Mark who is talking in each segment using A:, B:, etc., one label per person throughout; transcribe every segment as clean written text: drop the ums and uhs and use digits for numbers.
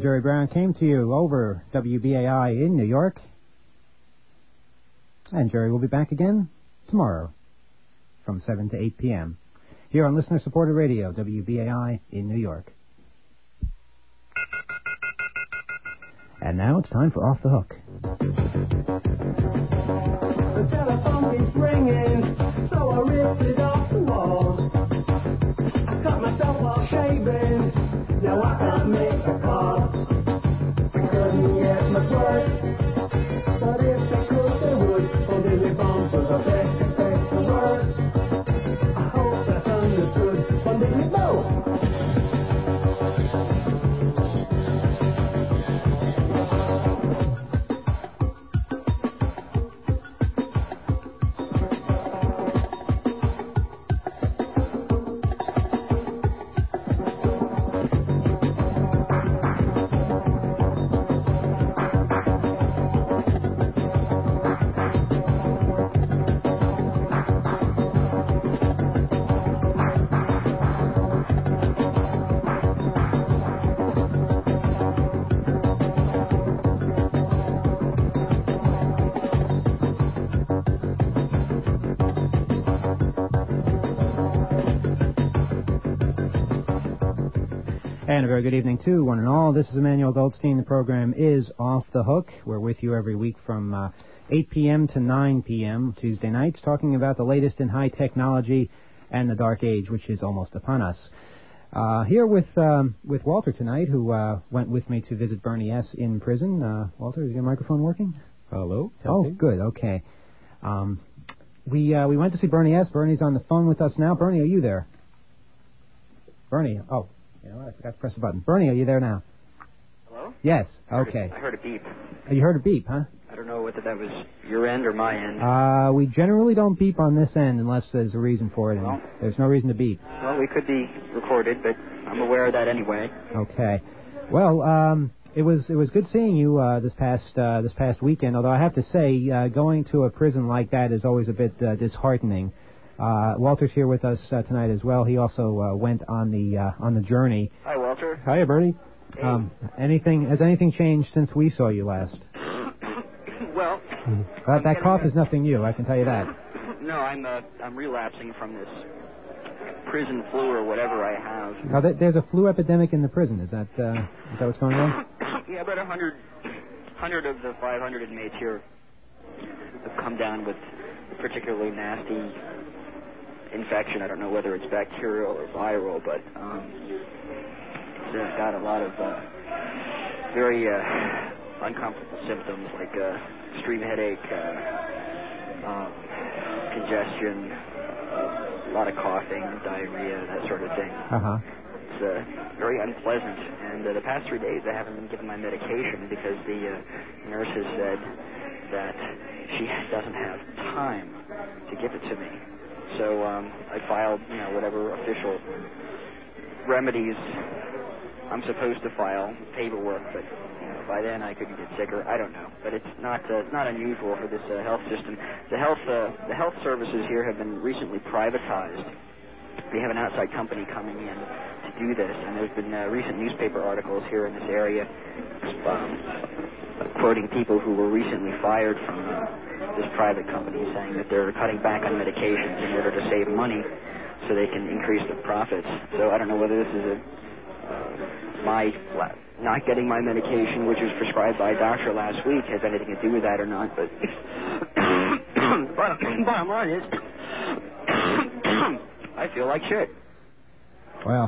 A: Jerry Brown came to you over WBAI in New York. And Jerry will be back again tomorrow from 7 to 8 p.m. here on listener-supported radio, WBAI in New York. And now it's time for Off the Hook.
B: The telephone keeps ringing, so I ripped it off the wall. I cut myself while shaving, now I can't make a call. I couldn't get much work, but if they could, they would. On Billy Bumpers, I bet to take the word. I hope that's understood. On Billy Bo.
A: And a very good evening to one and all. This is Emmanuel Goldstein. The program is Off the Hook. We're with you every week from 8 p.m. to 9 p.m. Tuesday nights, talking about the latest in high technology and the dark age, which is almost upon us. Here with Walter tonight, who went with me to visit Bernie S. in prison. Walter, is your microphone working?
C: Hello?
A: Oh, good. Okay. We went to see Bernie S. Bernie's on the phone with us now. Bernie, are you there? Bernie, oh. You know what? I forgot to press the button. Bernie, are you there now?
D: Hello?
A: Yes. Okay.
D: I heard a beep.
A: You heard a beep, huh?
D: I don't know whether that was your end or my end.
A: We generally don't beep on this end unless there's a reason for it, and there's no reason to beep.
D: Well, we could be recorded, but I'm aware of that anyway.
A: Okay. Well, it was good seeing you this past weekend. Although I have to say, going to a prison like that is always a bit disheartening. Walter's here with us tonight as well. He also went on the journey.
D: Hi, Walter.
A: Hiya, Bernie.
D: Hey.
A: Has anything changed since we saw you last?
D: Well,
A: That cough is nothing new, I can tell you that.
D: No, I'm relapsing from this prison flu or whatever I have.
A: Now, there's a flu epidemic in the prison. Is that what's going on?
D: Yeah, about 100 of the 500 inmates here have come down with a particularly nasty infection. I don't know whether it's bacterial or viral, but they've got a lot of very uncomfortable symptoms like extreme headache, congestion, a lot of coughing, diarrhea, that sort of thing.
A: Uh-huh.
D: It's very unpleasant, and the past 3 days I haven't been given my medication because the nurse has said that she doesn't have time to give it to me. So I filed, whatever official remedies I'm supposed to file, paperwork, but by then I couldn't get sicker. I don't know, but it's not unusual for this health system. The health services here have been recently privatized. We have an outside company coming in to do this, and there's been recent newspaper articles here in this area quoting people who were recently fired from this private company, saying that they're cutting back on medications in order to save money so they can increase their profits. So I don't know whether this is my not getting my medication, which was prescribed by a doctor last week, has anything to do with that or not, but bottom line is I feel like shit.
A: Well,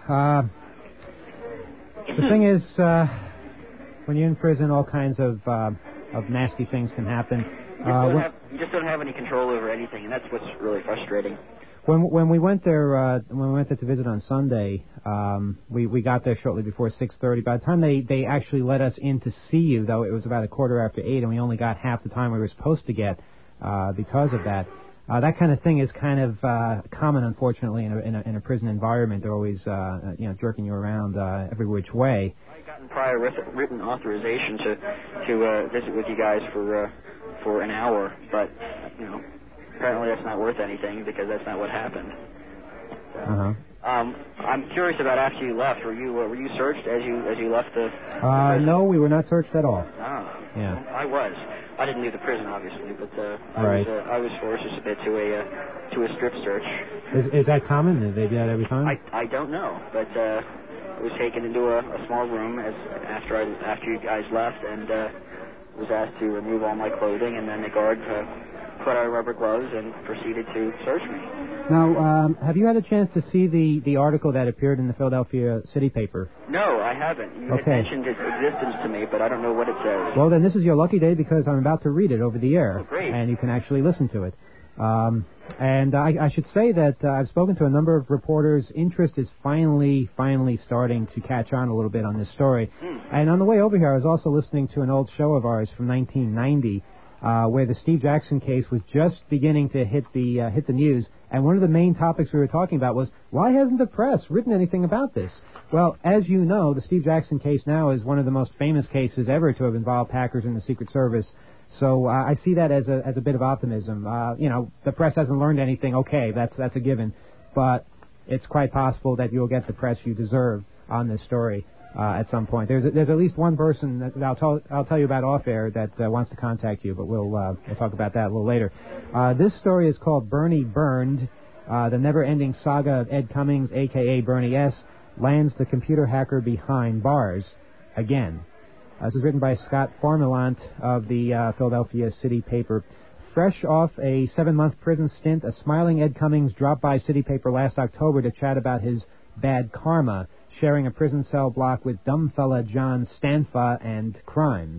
A: the thing is, when you're in prison, all kinds of nasty things can happen.
D: You just don't have any control over anything, and that's what's really frustrating.
A: When we went there, to visit on Sunday, we got there shortly before 6:30. By the time they actually let us in to see you, though, it was about 8:15, and we only got half the time we were supposed to get because of that. That kind of thing is kind of common, unfortunately, in a prison environment. They're always jerking you around every which way.
D: I've gotten prior written authorization to visit with you guys for an hour, but apparently that's not worth anything because that's not what happened.
A: Uh-huh.
D: I'm curious about after you left. Were you searched as you left the prison?
A: No, we were not searched at all.
D: Oh.
A: Yeah.
D: Well, I was. I didn't leave the prison, obviously, but
A: Right.
D: I was forced to submit to a strip search.
A: Is that common? Do they do that every time?
D: I don't know, but I was taken into a small room after you guys left, and was asked to remove all my clothing, and then the guard put on rubber gloves and proceeded to search me.
A: Now, have you had a chance to see the article that appeared in the Philadelphia City paper?
D: No, I haven't. You had mentioned its existence to me, but I don't know what it says.
A: Well, then this is your lucky day because I'm about to read it over the air.
D: Oh, great.
A: And you can actually listen to it. And I should say that I've spoken to a number of reporters. Interest is finally starting to catch on a little bit on this story. And on the way over here, I was also listening to an old show of ours from 1990, where the Steve Jackson case was just beginning to hit the news. And one of the main topics we were talking about was, why hasn't the press written anything about this? Well, as you know, the Steve Jackson case now is one of the most famous cases ever to have involved Packers in the Secret Service. So I see that as a bit of optimism. The press hasn't learned anything. Okay, that's a given. But it's quite possible that you'll get the press you deserve on this story at some point. There's at least one person that I'll tell you about off air that wants to contact you, but we'll talk about that a little later. This story is called Bernie Burned. The never-ending saga of Ed Cummings, a.k.a. Bernie S., lands the computer hacker behind bars again. This is written by Scott Formelant of the Philadelphia City paper. Fresh off a 7-month prison stint, a smiling Ed Cummings dropped by City paper last October to chat about his bad karma, sharing a prison cell block with dumb fella John Stanfa and crimes.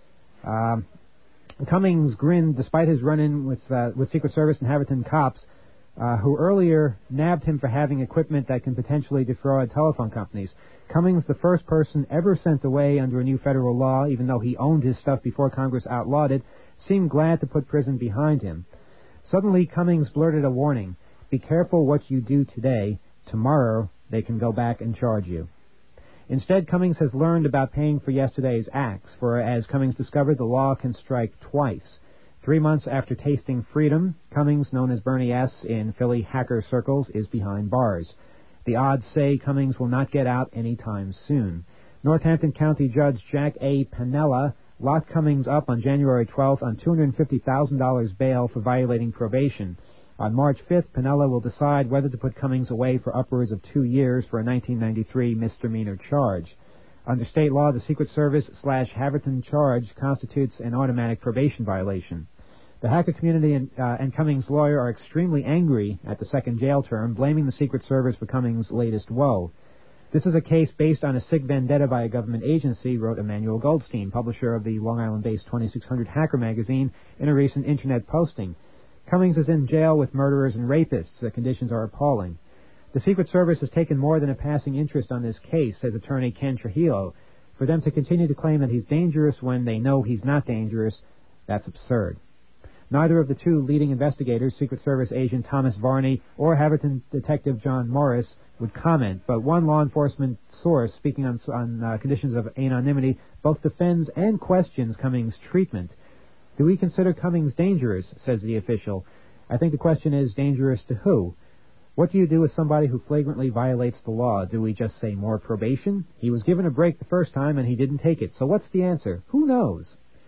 A: Cummings grinned despite his run-in with Secret Service and Haverton cops, who earlier nabbed him for having equipment that can potentially defraud telephone companies. Cummings, the first person ever sent away under a new federal law, even though he owned his stuff before Congress outlawed it, seemed glad to put prison behind him. Suddenly, Cummings blurted a warning. Be careful what you do today. Tomorrow, they can go back and charge you. Instead, Cummings has learned about paying for yesterday's acts, for as Cummings discovered, the law can strike twice. 3 months after tasting freedom, Cummings, known as Bernie S. in Philly hacker circles, is behind bars. The odds say Cummings will not get out anytime soon. Northampton County Judge Jack A. Pennella locked Cummings up on January 12th on $250,000 bail for violating probation. On March 5th, Pennella will decide whether to put Cummings away for upwards of 2 years for a 1993 misdemeanor charge. Under state law, the Secret Service/Haverton charge constitutes an automatic probation violation. The hacker community and Cummings' lawyer are extremely angry at the second jail term, blaming the Secret Service for Cummings' latest woe. This is a case based on a sick vendetta by a government agency, wrote Emmanuel Goldstein, publisher of the Long Island-based 2600 Hacker magazine, in a recent internet posting. Cummings is in jail with murderers and rapists. The conditions are appalling. The Secret Service has taken more than a passing interest on this case, says attorney Ken Trujillo. For them to continue to claim that he's dangerous when they know he's not dangerous, that's absurd. Neither of the two leading investigators, Secret Service agent Thomas Varney or Haverton detective John Morris, would comment, but one law enforcement source, speaking on conditions of anonymity, both defends and questions Cummings' treatment. Do we consider Cummings dangerous, says the official. I think the question is, dangerous to who? What do you do with somebody who flagrantly violates the law? Do we just say more probation? He was given a break the first time and he didn't take it, so what's the answer? Who knows?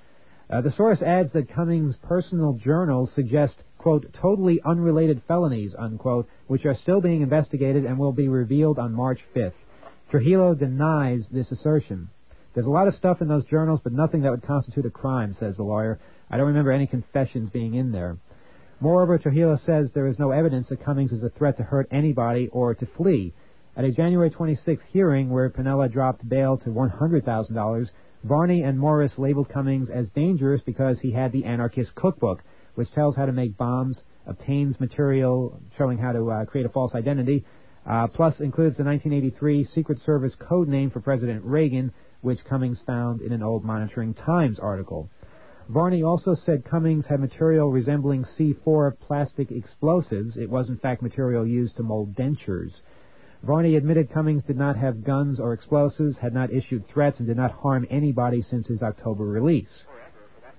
A: The source adds that Cummings' personal journals suggest, quote, totally unrelated felonies, unquote, which are still being investigated and will be revealed on March 5th. Trujillo denies this assertion. There's a lot of stuff in those journals, but nothing that would constitute a crime, says the lawyer. I don't remember any confessions being in there. Moreover, Trujillo says there is no evidence that Cummings is a threat to hurt anybody or to flee. At a January 26th hearing where Pennella dropped bail to $100,000, Varney and Morris labeled Cummings as dangerous because he had the Anarchist Cookbook, which tells how to make bombs, obtains material showing how to create a false identity, plus includes the 1983 Secret Service code name for President Reagan, which Cummings found in an old Monitoring Times article. Varney also said Cummings had material resembling C4 plastic explosives. It was, in fact, material used to mold dentures. Varney admitted Cummings did not have guns or explosives, had not issued threats, and did not harm anybody since his October release.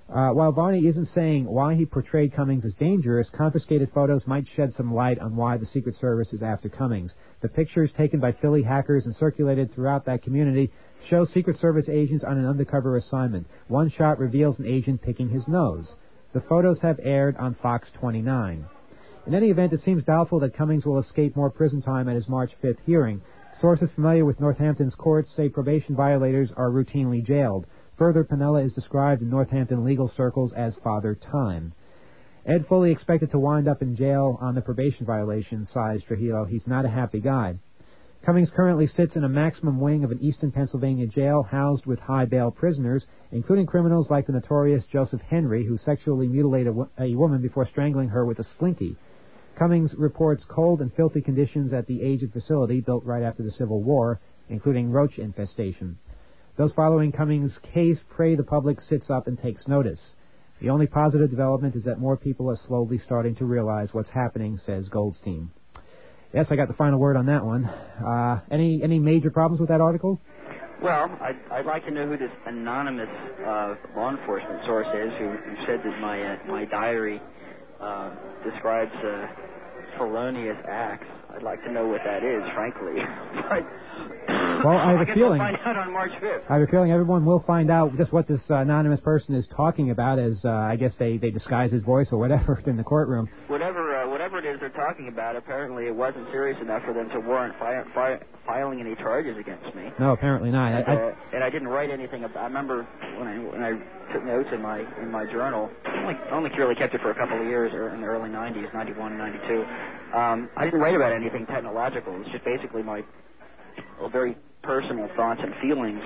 A: While Varney isn't saying why he portrayed Cummings as dangerous, confiscated photos might shed some light on why the Secret Service is after Cummings. The pictures taken by Philly hackers and circulated throughout that community show Secret Service agents on an undercover assignment. One shot reveals an agent picking his nose. The photos have aired on Fox 29. In any event, it seems doubtful that Cummings will escape more prison time at his March 5th hearing. Sources familiar with Northampton's courts say probation violators are routinely jailed. Further, Piniella is described in Northampton legal circles as Father Time. Ed fully expected to wind up in jail on the probation violation, sighs Trujillo. He's not a happy guy. Cummings currently sits in a maximum wing of an eastern Pennsylvania jail housed with high bail prisoners, including criminals like the notorious Joseph Henry, who sexually mutilated a woman before strangling her with a slinky. Cummings reports cold and filthy conditions at the aged facility built right after the Civil War, including roach infestation. Those following Cummings' case pray the public sits up and takes notice. The only positive development is that more people are slowly starting to realize what's happening, says Goldstein. Yes, I got the final word on that one. Any major problems with that article?
D: Well, I'd like to know who this anonymous law enforcement source is who said that my diary describes felonious acts. I'd like to know what that is, frankly. But
A: well, I have a feeling
D: we'll find out on March 5th.
A: I have a feeling everyone will find out just what this anonymous person is talking about, as I guess they disguise his voice or whatever in the courtroom.
D: Whatever it is they're talking about, apparently it wasn't serious enough for them to warrant filing any charges against me.
A: No, apparently not.
D: And I didn't write anything about. I remember when I took notes in my journal. I only really kept it for a couple of years, or in the early 90s, 91 and 92. I didn't write about anything technological. It was just basically my very personal thoughts and feelings,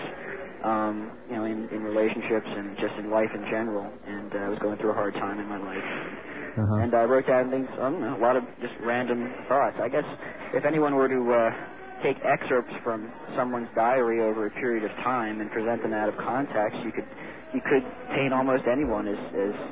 D: in relationships and just in life in general. And I was going through a hard time in my life. And I wrote down things, a lot of just random thoughts. I guess if anyone were to take excerpts from someone's diary over a period of time and present them out of context, you could paint almost anyone as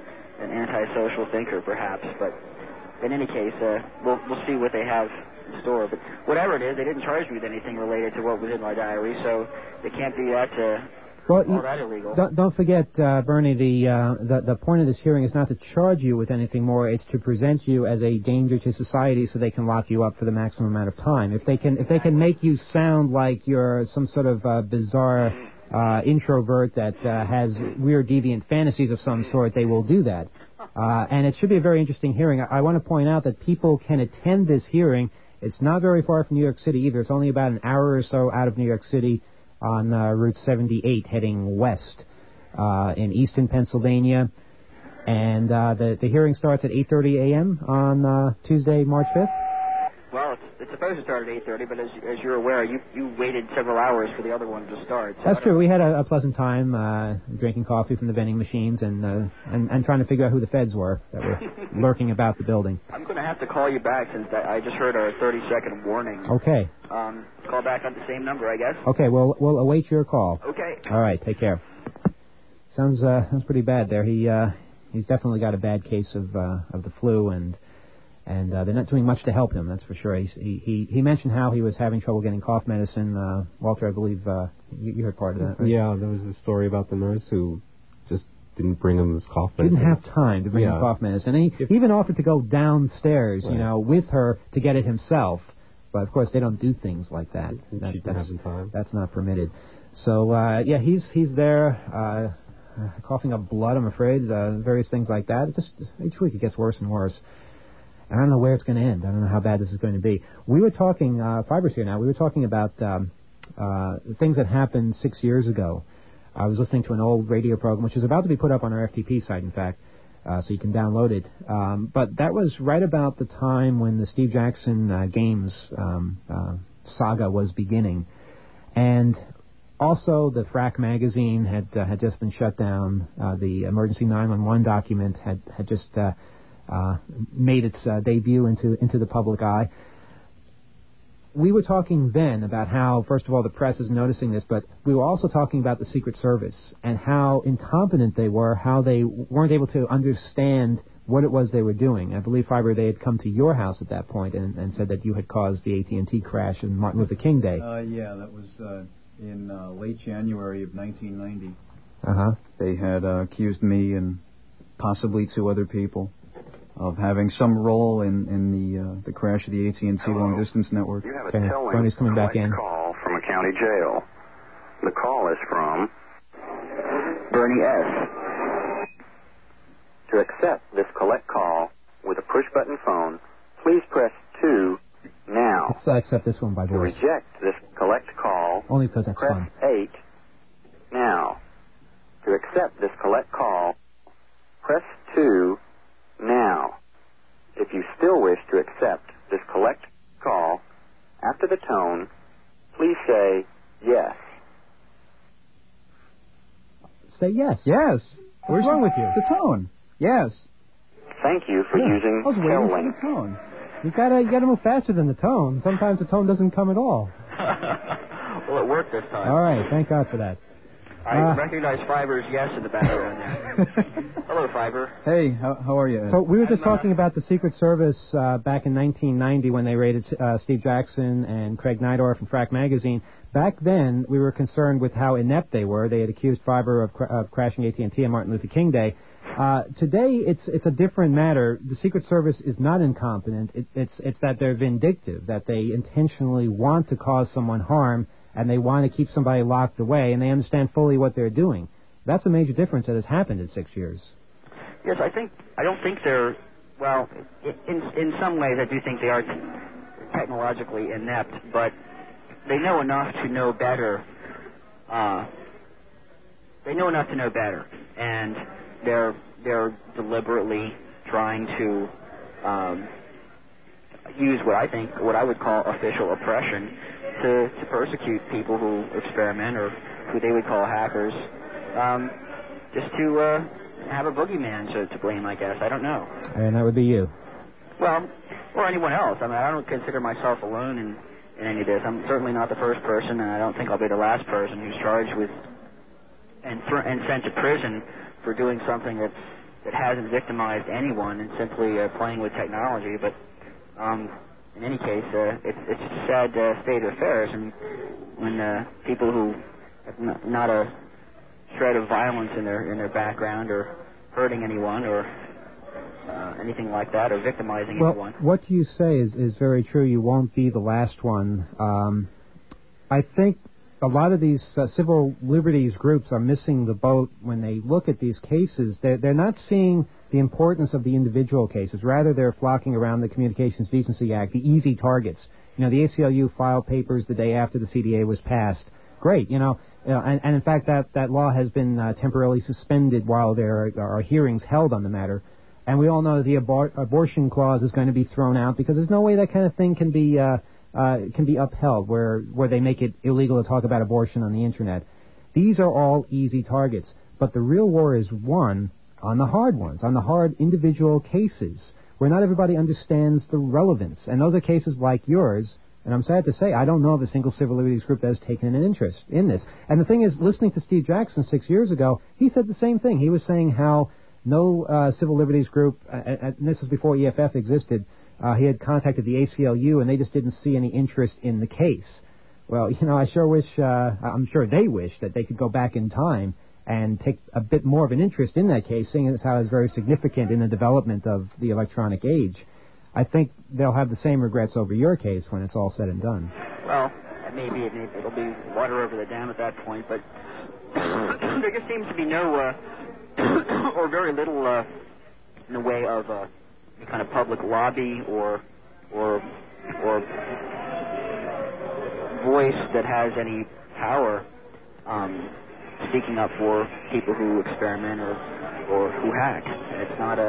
D: an antisocial thinker, perhaps. But in any case, we'll see what they have in store. But whatever it is, they didn't charge me with anything related to what was in my diary, so they can't be that all that illegal.
A: Don't forget, Bernie, the point of this hearing is not to charge you with anything more. It's to present you as a danger to society, so they can lock you up for the maximum amount of time. If they can make you sound like you're some sort of bizarre introvert that has weird, deviant fantasies of some sort, they will do that. And it should be a very interesting hearing. I want to point out that people can attend this hearing. It's not very far from New York City either. It's only about an hour or so out of New York City on Route 78 heading west in eastern Pennsylvania. And the hearing starts at 8:30 a.m. on Tuesday, March 5th.
D: Well, it's supposed to start at 8:30, but as you're aware, you waited several hours for the other one to start. So
A: that's true. We had a pleasant time drinking coffee from the vending machines and trying to figure out who the feds were that were lurking about the building.
D: I'm going to have to call you back since I just heard our 30-second warning.
A: Okay.
D: Call back on the same number, I guess.
A: Okay, we'll await your call.
D: Okay.
A: All right, take care. Sounds pretty bad there. He's definitely got a bad case of the flu, and they're not doing much to help him, that's for sure. He mentioned how he was having trouble getting cough medicine. Walter, I believe you heard part of that, right?
C: Yeah, there was a story about the nurse who just didn't bring him his cough medicine.
A: Didn't have time to bring him cough medicine. And he even offered to go downstairs, right, with her to get it himself. But, of course, they don't do things like that. That's not permitted. So, he's there coughing up blood, I'm afraid, various things like that. Just each week it gets worse and worse. I don't know where it's going to end. I don't know how bad this is going to be. We were talking, Fiber's here now, we were talking about things that happened 6 years ago. I was listening to an old radio program, which is about to be put up on our FTP site, in fact, so you can download it. But that was right about the time when the Steve Jackson Games saga was beginning. And also the FRAC magazine had just been shut down. The Emergency 911 document had just made its debut into the public eye. We were talking then about how, first of all, the press is noticing this, but we were also talking about the Secret Service and how incompetent they were, how they weren't able to understand what it was they were doing. I believe, Fiber, they had come to your house at that point and said that you had caused the AT&T crash on Martin Luther King Day.
E: Yeah, that was in late January of 1990.
A: Uh-huh.
E: They had accused me and possibly 2 other people of having some role in the crash of the AT&T long-distance network.
F: You have a
A: Okay,
F: telling
A: Tony's coming back in.
F: call from a county jail. The call is from Bernie S. To accept this collect call with a push-button phone, please press 2 now.
A: Let's accept this one by
F: To
A: voice.
F: reject this collect call,
A: Only because that's
F: press
A: fun.
F: 8 now. To accept this collect call, press 2 now. If you still wish to accept this collect call, after the tone, please say yes.
A: Say yes. Yes. What's wrong with you?
E: The tone. Yes.
F: Thank you for using
E: I was waiting for
F: Tel-Link.
E: the tone.
A: You gotta move faster than the tone. Sometimes the tone doesn't come at all.
D: Well, it worked this time.
A: All right, thank God for that.
D: I recognize Fiver's yes in the background there. Hello, Fiver.
E: Hey, how are you, Ed?
A: So we were just talking about the Secret Service back in 1990 when they raided Steve Jackson and Craig Neidorff from Frack Magazine. Back then, we were concerned with how inept they were. They had accused Fiver of crashing AT&T on Martin Luther King Day. Today, it's a different matter. The Secret Service is not incompetent. It's that they're vindictive, that they intentionally want to cause someone harm, and they want to keep somebody locked away, and they understand fully what they're doing. That's a major difference that has happened in 6 years.
D: Yes, I don't think they're, well, in some ways I do think they are technologically inept, but they know enough to know better. They know enough to know better, and they're deliberately trying to use what I would call official oppression to persecute people who experiment or who they would call hackers, just to have a boogeyman to blame, I guess. I don't know.
A: And that would be you.
D: Well, or anyone else. I mean, I don't consider myself alone in any of this. I'm certainly not the first person, and I don't think I'll be the last person who's charged with and sent to prison for doing something that hasn't victimized anyone and simply playing with technology. But in any case, it's a sad state of affairs, and when people who have not a shred of violence in their background or hurting anyone or anything like that or victimizing anyone.
A: What you say is very true. You won't be the last one. I think a lot of these civil liberties groups are missing the boat when they look at these cases. They're not seeing the importance of the individual cases. Rather, they're flocking around the Communications Decency Act, the easy targets. You know, the ACLU filed papers the day after the CDA was passed. Great, and in fact, that law has been temporarily suspended while there are hearings held on the matter. And we all know the abortion clause is going to be thrown out because there's no way that kind of thing can be upheld, where they make it illegal to talk about abortion on the Internet. These are all easy targets. But the real war is won on the hard ones, on the hard individual cases, where not everybody understands the relevance. And those are cases like yours. And I'm sad to say, I don't know of a single civil liberties group that has taken an interest in this. And the thing is, listening to Steve Jackson 6 years ago, he said the same thing. He was saying how no civil liberties group, and this was before EFF existed, he had contacted the ACLU, and they just didn't see any interest in the case. Well, I sure wish, I'm sure they wish that they could go back in time and take a bit more of an interest in that case, seeing as how it's very significant in the development of the electronic age. I think they'll have the same regrets over your case when it's all said and done.
D: Well, maybe it'll be water over the dam at that point, but there just seems to be no, or very little, in the way of any kind of public lobby or voice that has any power speaking up for people who experiment or who hack. It's not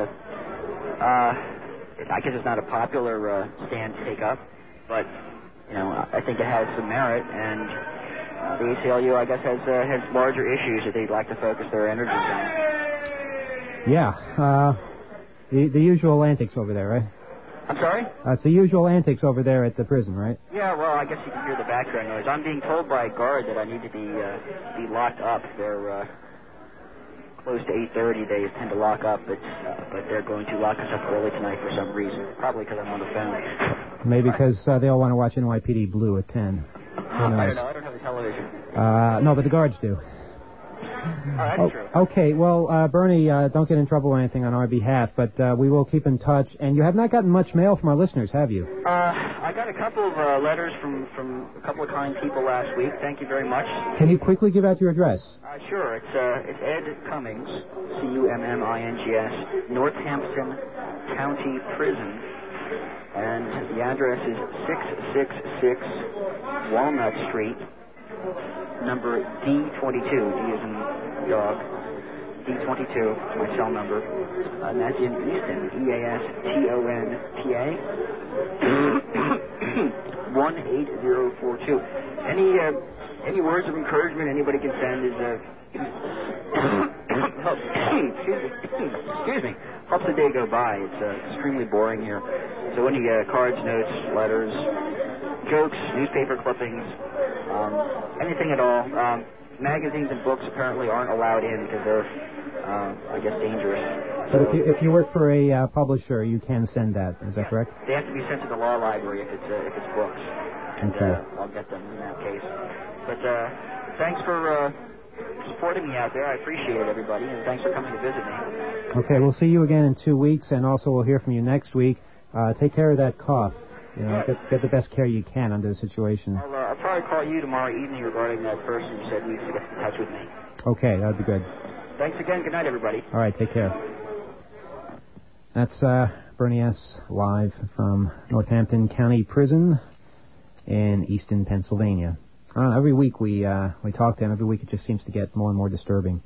D: I guess it's not a popular stand to take up, but I think it has some merit, and the ACLU, I guess, has larger issues that they'd like to focus their energies on.
A: Yeah, the usual antics over there, right?
D: I'm sorry?
A: It's the usual antics over there at the prison, right?
D: Yeah, well, I guess you can hear the background noise. I'm being told by a guard that I need to be locked up. They're close to 8:30. They tend to lock up, but they're going to lock us up early tonight for some reason. Probably because I'm on the phone.
A: Maybe because they all want to watch NYPD Blue at 10.
D: I don't know. I don't have the television.
A: No, but the guards do.
D: that's true.
A: Okay, well, Bernie, don't get in trouble or anything on our behalf, but we will keep in touch. And you have not gotten much mail from our listeners, have you?
D: I got a couple of letters from a couple of kind people last week. Thank you very much.
A: Can you quickly give out your address?
D: Sure. It's Ed Cummings, Cummings, Northampton County Prison, and the address is 666 Walnut Street, number D22. D is in dog. D22 is my cell number, and that's in Easton, EASTONTA, 18042. Any words of encouragement anybody can send is excuse me, helps the day go by. It's extremely boring here. So any cards, notes, letters, jokes, newspaper clippings, anything at all. Magazines and books apparently aren't allowed in because they're, I guess, dangerous.
A: But if you work for a publisher, you can send that. Is that correct?
D: They have to be sent to the law library if it's books, and I'll get them in that case. But thanks for supporting me out there. I appreciate it, everybody, and thanks for coming to visit me.
A: Okay, we'll see you again in 2 weeks, and also we'll hear from you next week. Take care of that cough. You know, get the best care you can under the situation.
D: I'll probably call you tomorrow evening regarding that person you said needs to get in touch with me.
A: Okay, that'd be good.
D: Thanks again. Good night, everybody.
A: All right, take care. That's Bernie S. live from Northampton County Prison in Easton, Pennsylvania. Every week we talk to him. Every week it just seems to get more and more disturbing.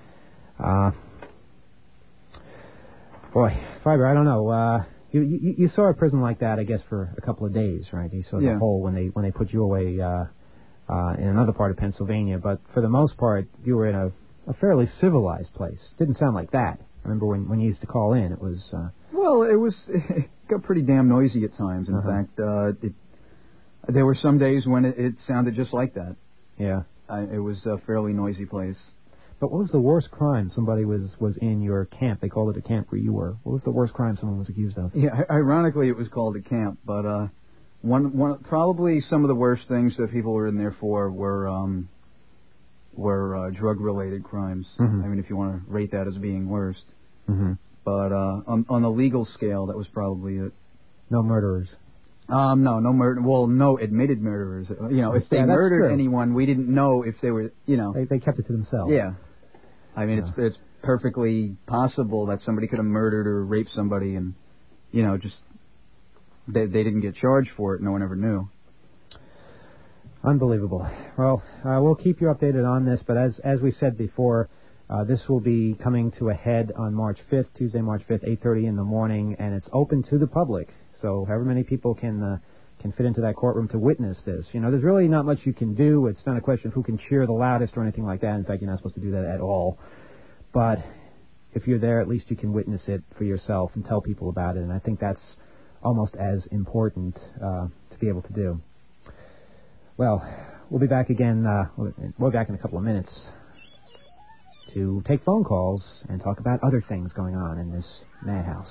A: Boy, Fiber, I don't know. You saw a prison like that, I guess, for a couple of days, right? You saw the hole when they put you away in another part of Pennsylvania. But for the most part, you were in a fairly civilized place. Didn't sound like that. I remember when you used to call in, it was...
E: Well, it got pretty damn noisy at times. In fact, there were some days when it sounded just like that.
A: Yeah.
E: It was a fairly noisy place.
A: But what was the worst crime somebody was in your camp? They called it a camp where you were. What was the worst crime someone was accused of?
E: Yeah, ironically, it was called a camp. But one probably some of the worst things that people were in there for were drug-related crimes.
A: Mm-hmm.
E: I mean, if you want to rate that as being worst.
A: Mm-hmm.
E: But on the legal scale, that was probably it.
A: No murderers.
E: No murder. Well, no admitted murderers. You know, if they murdered anyone, we didn't know if they were. You know,
A: they kept it to themselves.
E: Yeah, I mean, it's perfectly possible that somebody could have murdered or raped somebody, and just they didn't get charged for it. No one ever knew.
A: Unbelievable. Well, we'll keep you updated on this, but as we said before, this will be coming to a head on March 5th, Tuesday, March 5th, 8:30 in the morning, and it's open to the public. So however many people can fit into that courtroom to witness this. There's really not much you can do. It's not a question of who can cheer the loudest or anything like that. In fact, you're not supposed to do that at all. But if you're there, at least you can witness it for yourself and tell people about it. And I think that's almost as important to be able to do. Well, we'll be back again. We'll be back in a couple of minutes to take phone calls and talk about other things going on in this madhouse.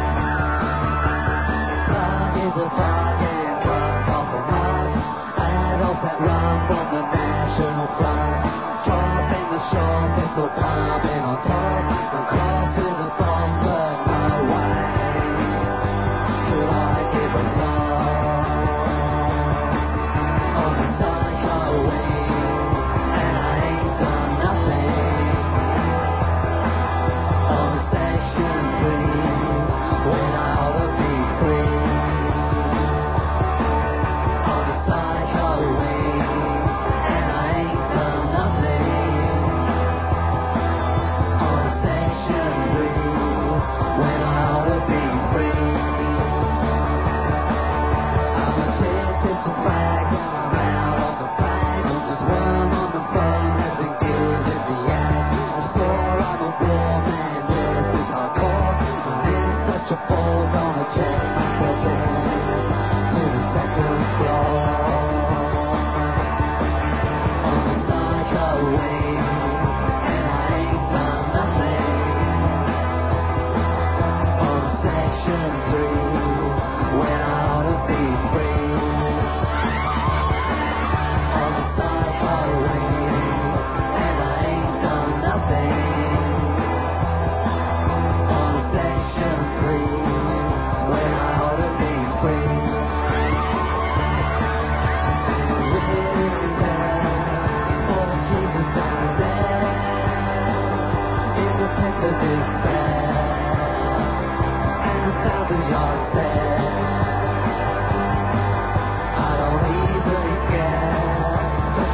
B: Love is a fire,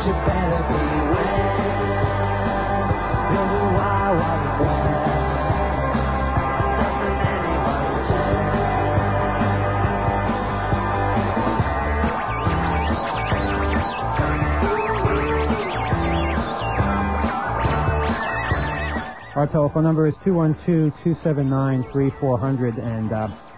B: you better beware. You'll do why was there. Doesn't anyone care?
A: Our telephone number is 212-279-3400, and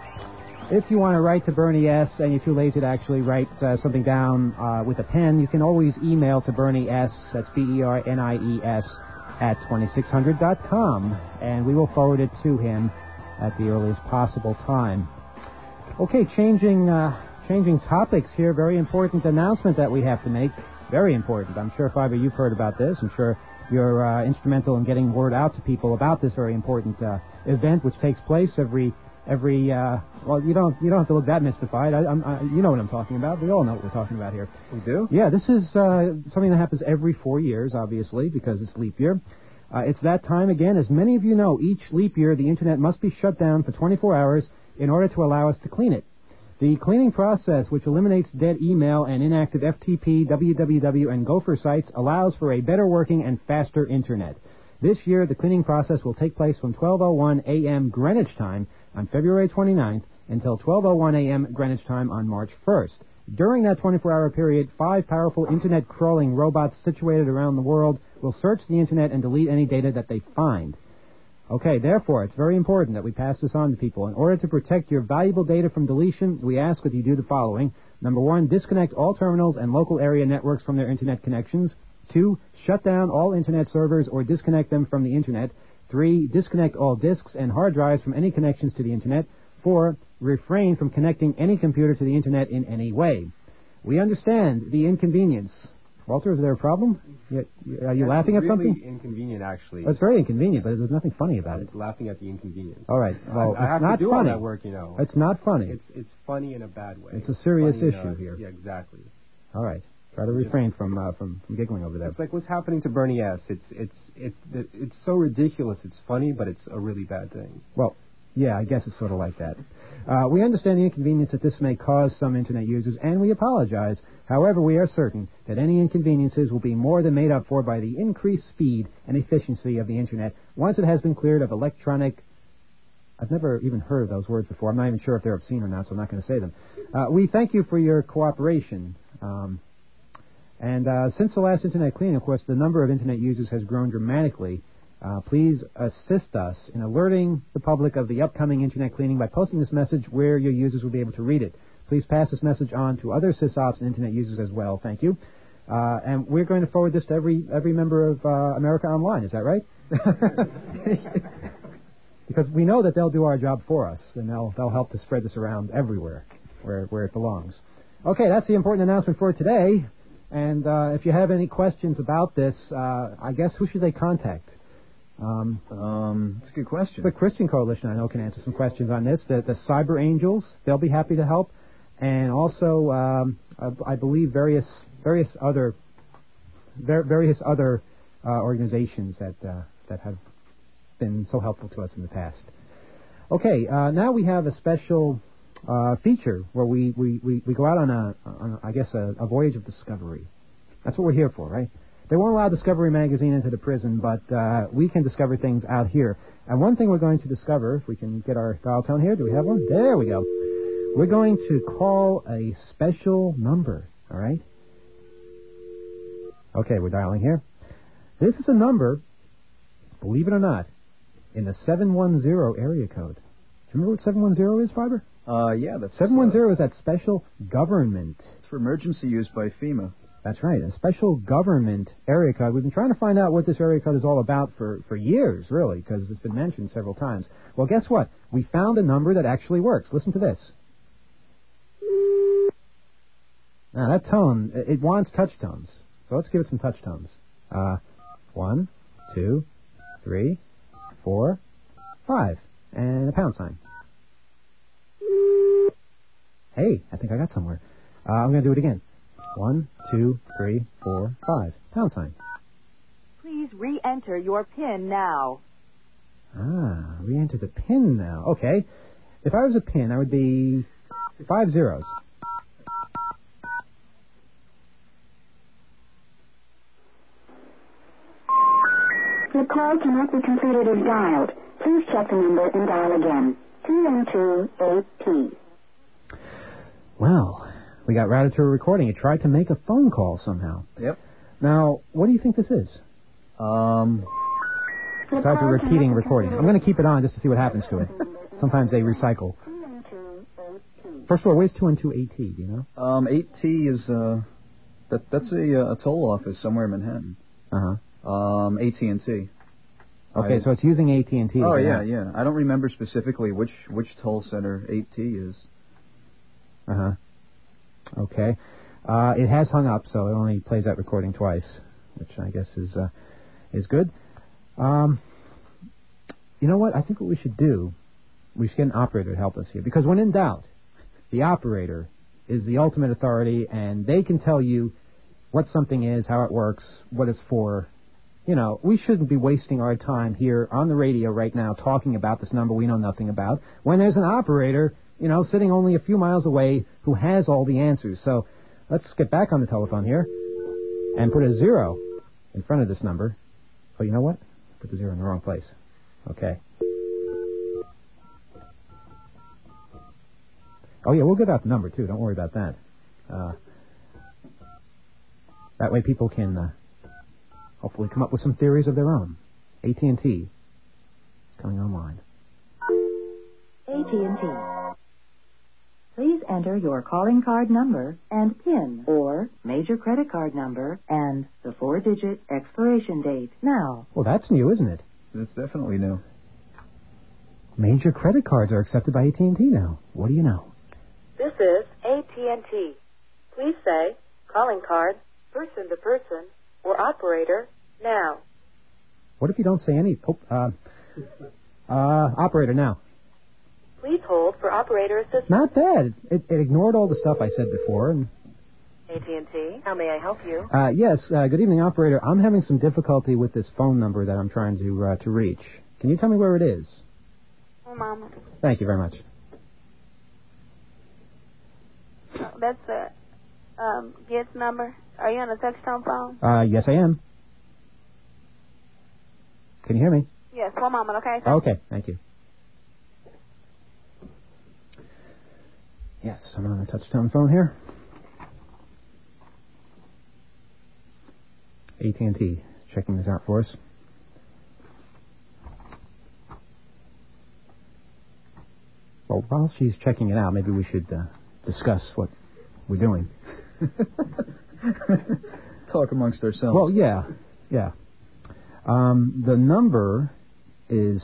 A: if you want to write to Bernie S. and you're too lazy to actually write something down with a pen, you can always email to Bernie S. That's BERNIES at 2600.com, and we will forward it to him at the earliest possible time. Okay, changing topics here. Very important announcement that we have to make. Very important. I'm sure, Fiver, you've heard about this. I'm sure you're instrumental in getting word out to people about this very important event, which takes place every. Well, you don't have to look that mystified. You know what I'm talking about. We all know what we're talking about here.
C: We do?
A: Yeah, this is something that happens every 4 years, obviously, because it's leap year. It's that time again. As many of you know, each leap year the Internet must be shut down for 24 hours in order to allow us to clean it. The cleaning process, which eliminates dead email and inactive FTP, www, and Gopher sites, allows for a better working and faster Internet. This year, the cleaning process will take place from 12:01 a.m. Greenwich time on February 29th until 12:01 a.m. Greenwich time on March 1st. During that 24-hour period, 5 powerful Internet-crawling robots situated around the world will search the Internet and delete any data that they find. Okay, therefore, it's very important that we pass this on to people. In order to protect your valuable data from deletion, we ask that you do the following. Number 1, disconnect all terminals and local area networks from their Internet connections. 2, shut down all Internet servers or disconnect them from the Internet. 3, disconnect all disks and hard drives from any connections to the Internet. 4, refrain from connecting any computer to the Internet in any way. We understand the inconvenience. Walter, is there a problem? Are you laughing at something?
C: It's really inconvenient, actually.
A: Well, it's very inconvenient, but there's nothing funny about it.
C: I'm laughing at the inconvenience.
A: All right. Well,
C: I have
A: it's not
C: to do
A: funny.
C: all that work, you know.
A: It's not funny.
C: It's funny in a bad way.
A: It's a serious
C: Funny
A: issue here.
C: Yeah, exactly.
A: All right. Try to refrain from giggling over that.
C: It's like what's happening to Bernie S. It's so ridiculous. It's funny, but it's a really bad thing.
A: Well, yeah, I guess it's sort of like that. We understand the inconvenience that this may cause some Internet users, and we apologize. However, we are certain that any inconveniences will be more than made up for by the increased speed and efficiency of the Internet once it has been cleared of electronic... I've never even heard of those words before. I'm not even sure if they're obscene or not, so I'm not going to say them. We thank you for your cooperation. And since the last Internet cleaning, of course, the number of Internet users has grown dramatically. Please assist us in alerting the public of the upcoming Internet cleaning by posting this message where your users will be able to read it. Please pass this message on to other sysops and Internet users as well. Thank you. And we're going to forward this to every member of America Online. Is that right? Because we know that they'll do our job for us, and they'll help to spread this around everywhere where it belongs. Okay, that's the important announcement for today. And if you have any questions about this, I guess who should they contact?
E: It's a good question.
A: The Christian Coalition, I know, can answer some questions on this. The Cyber Angels, they'll be happy to help. And also, I believe various other organizations that have been so helpful to us in the past. Okay, now we have a special feature where we go out on a voyage of discovery. That's what we're here for, right? They won't allow Discovery Magazine into the prison, but we can discover things out here. And one thing we're going to discover, if we can get our dial tone here. Do we have one? There we go. We're going to call a special number, all right? Okay, we're dialing here. This is a number, believe it or not, in the 710 area code. Do you remember what 710 is, Fiber?
E: Yeah, that's...
A: 710 is that special government.
E: It's for emergency use by FEMA.
A: That's right, a special government area code. We've been trying to find out what this area code is all about for years, really, because it's been mentioned several times. Well, guess what? We found a number that actually works. Listen to this. Now, that tone, it wants touch tones. So let's give it some touch tones. 1, 2, 3, 4, 5, and a pound sign. Hey, I think I got somewhere. I'm going to do it again. 1, 2, 3, 4, 5. Pound sign.
G: Please re-enter your PIN now.
A: Re-enter the PIN now. Okay. If I was a PIN, I would be 5 zeros.
H: The call cannot be completed as dialed. Please check the number and dial again. 212-8P.
A: Well, we got routed to a recording. It tried to make a phone call somehow.
E: Yep.
A: Now, what do you think this is? Besides a repeating recording. I'm going to keep it on just to see what happens to it. Sometimes they recycle. First of all, where's 212-8T, do you know?
E: 8T is, that's a toll office somewhere in Manhattan.
A: Uh-huh.
E: AT&T.
A: Okay, so it's using AT&T.
E: Oh, yeah. I don't remember specifically which toll center 8T is.
A: Uh-huh. Okay. It has hung up, so it only plays that recording twice, which I guess is good. You know what? I think what we should do, we should get an operator to help us here. Because when in doubt, the operator is the ultimate authority, and they can tell you what something is, how it works, what it's for. You know, we shouldn't be wasting our time here on the radio right now talking about this number we know nothing about, when there's an operator, you know, sitting only a few miles away who has all the answers. So let's get back on the telephone here and put a 0 in front of this number. Oh, you know what? Put the 0 in the wrong place. Okay. Oh, yeah, we'll give out the number, too. Don't worry about that. That way people can hopefully come up with some theories of their own. AT&T is coming online.
G: AT&T. Please enter your calling card number and PIN or major credit card number and the 4-digit expiration date now.
A: Well, that's new, isn't it?
E: It's definitely new.
A: Major credit cards are accepted by AT&T now. What do you know?
I: This is AT&T. Please say calling card, person to person, or operator now.
A: What if you don't say any? Operator now.
I: Please hold for operator assistance.
A: Not bad. It ignored all the stuff I said before. And
I: AT&T, how may I help you?
A: Yes, good evening, operator. I'm having some difficulty with this phone number that I'm trying to reach. Can you tell me where it is?
J: Oh, Mama.
A: Thank you very much.
J: That's the GETS number. Are you on a touch-tone phone?
A: Yes, I am. Can you hear me?
J: Yes, one moment, okay?
A: Okay, thank you. Yes, I'm on a touch-tone phone here. AT&T is checking this out for us. Well, while she's checking it out, maybe we should discuss what we're doing.
E: Talk amongst ourselves.
A: Well, yeah. The number is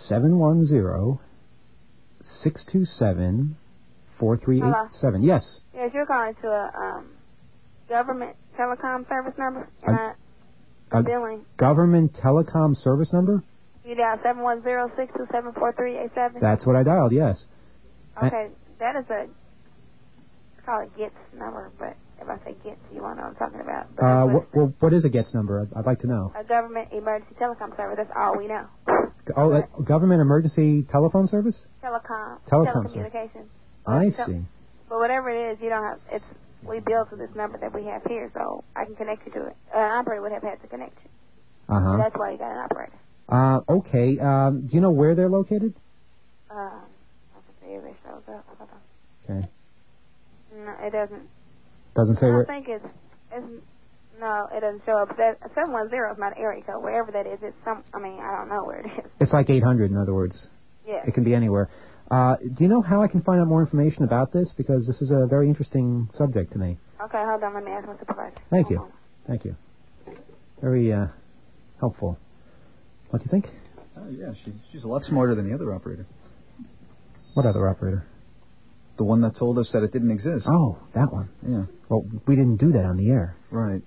A: 710-627-4387.
J: Hello?
A: Yes.
J: Yes, you're calling to a government telecom service number,
A: A
J: billing.
A: Government telecom service number?
J: You dial 710-627-4387?
A: That's what I dialed, yes.
J: Okay, that is a, call it GETS number, but if I say GETS, you won't know what I'm talking about.
A: What is a GETS number? I'd like to know.
J: A government emergency telecom service, that's all we know.
A: Oh, government emergency telephone service?
J: Telecommunications.
A: I see.
J: But whatever it is, you don't have, we bill to this number that we have here, so I can connect you to it. An operator would have had to connect you.
A: Uh-huh.
J: That's why you got an operator.
A: Okay. Do you know where they're located?
J: I can see if it shows up. Hold on.
A: Okay.
J: No, it doesn't.
A: Doesn't say where?
J: I think it's no, it doesn't show up. That 710 is not an area code. Wherever that is, it's I don't know where it is.
A: It's like 800, in other words.
J: Yeah.
A: It can be anywhere. Do you know how I can find out more information about this? Because this is a very interesting subject to me.
J: Okay, hold on. Let me ask my supervisor.
A: Thank you. Thank you. Very helpful. What do you think?
E: Yeah, she's a lot smarter than the other operator.
A: What other operator?
E: The one that told us that it didn't exist.
A: Oh, that one.
E: Yeah.
A: Well, we didn't do that on the air.
E: Right.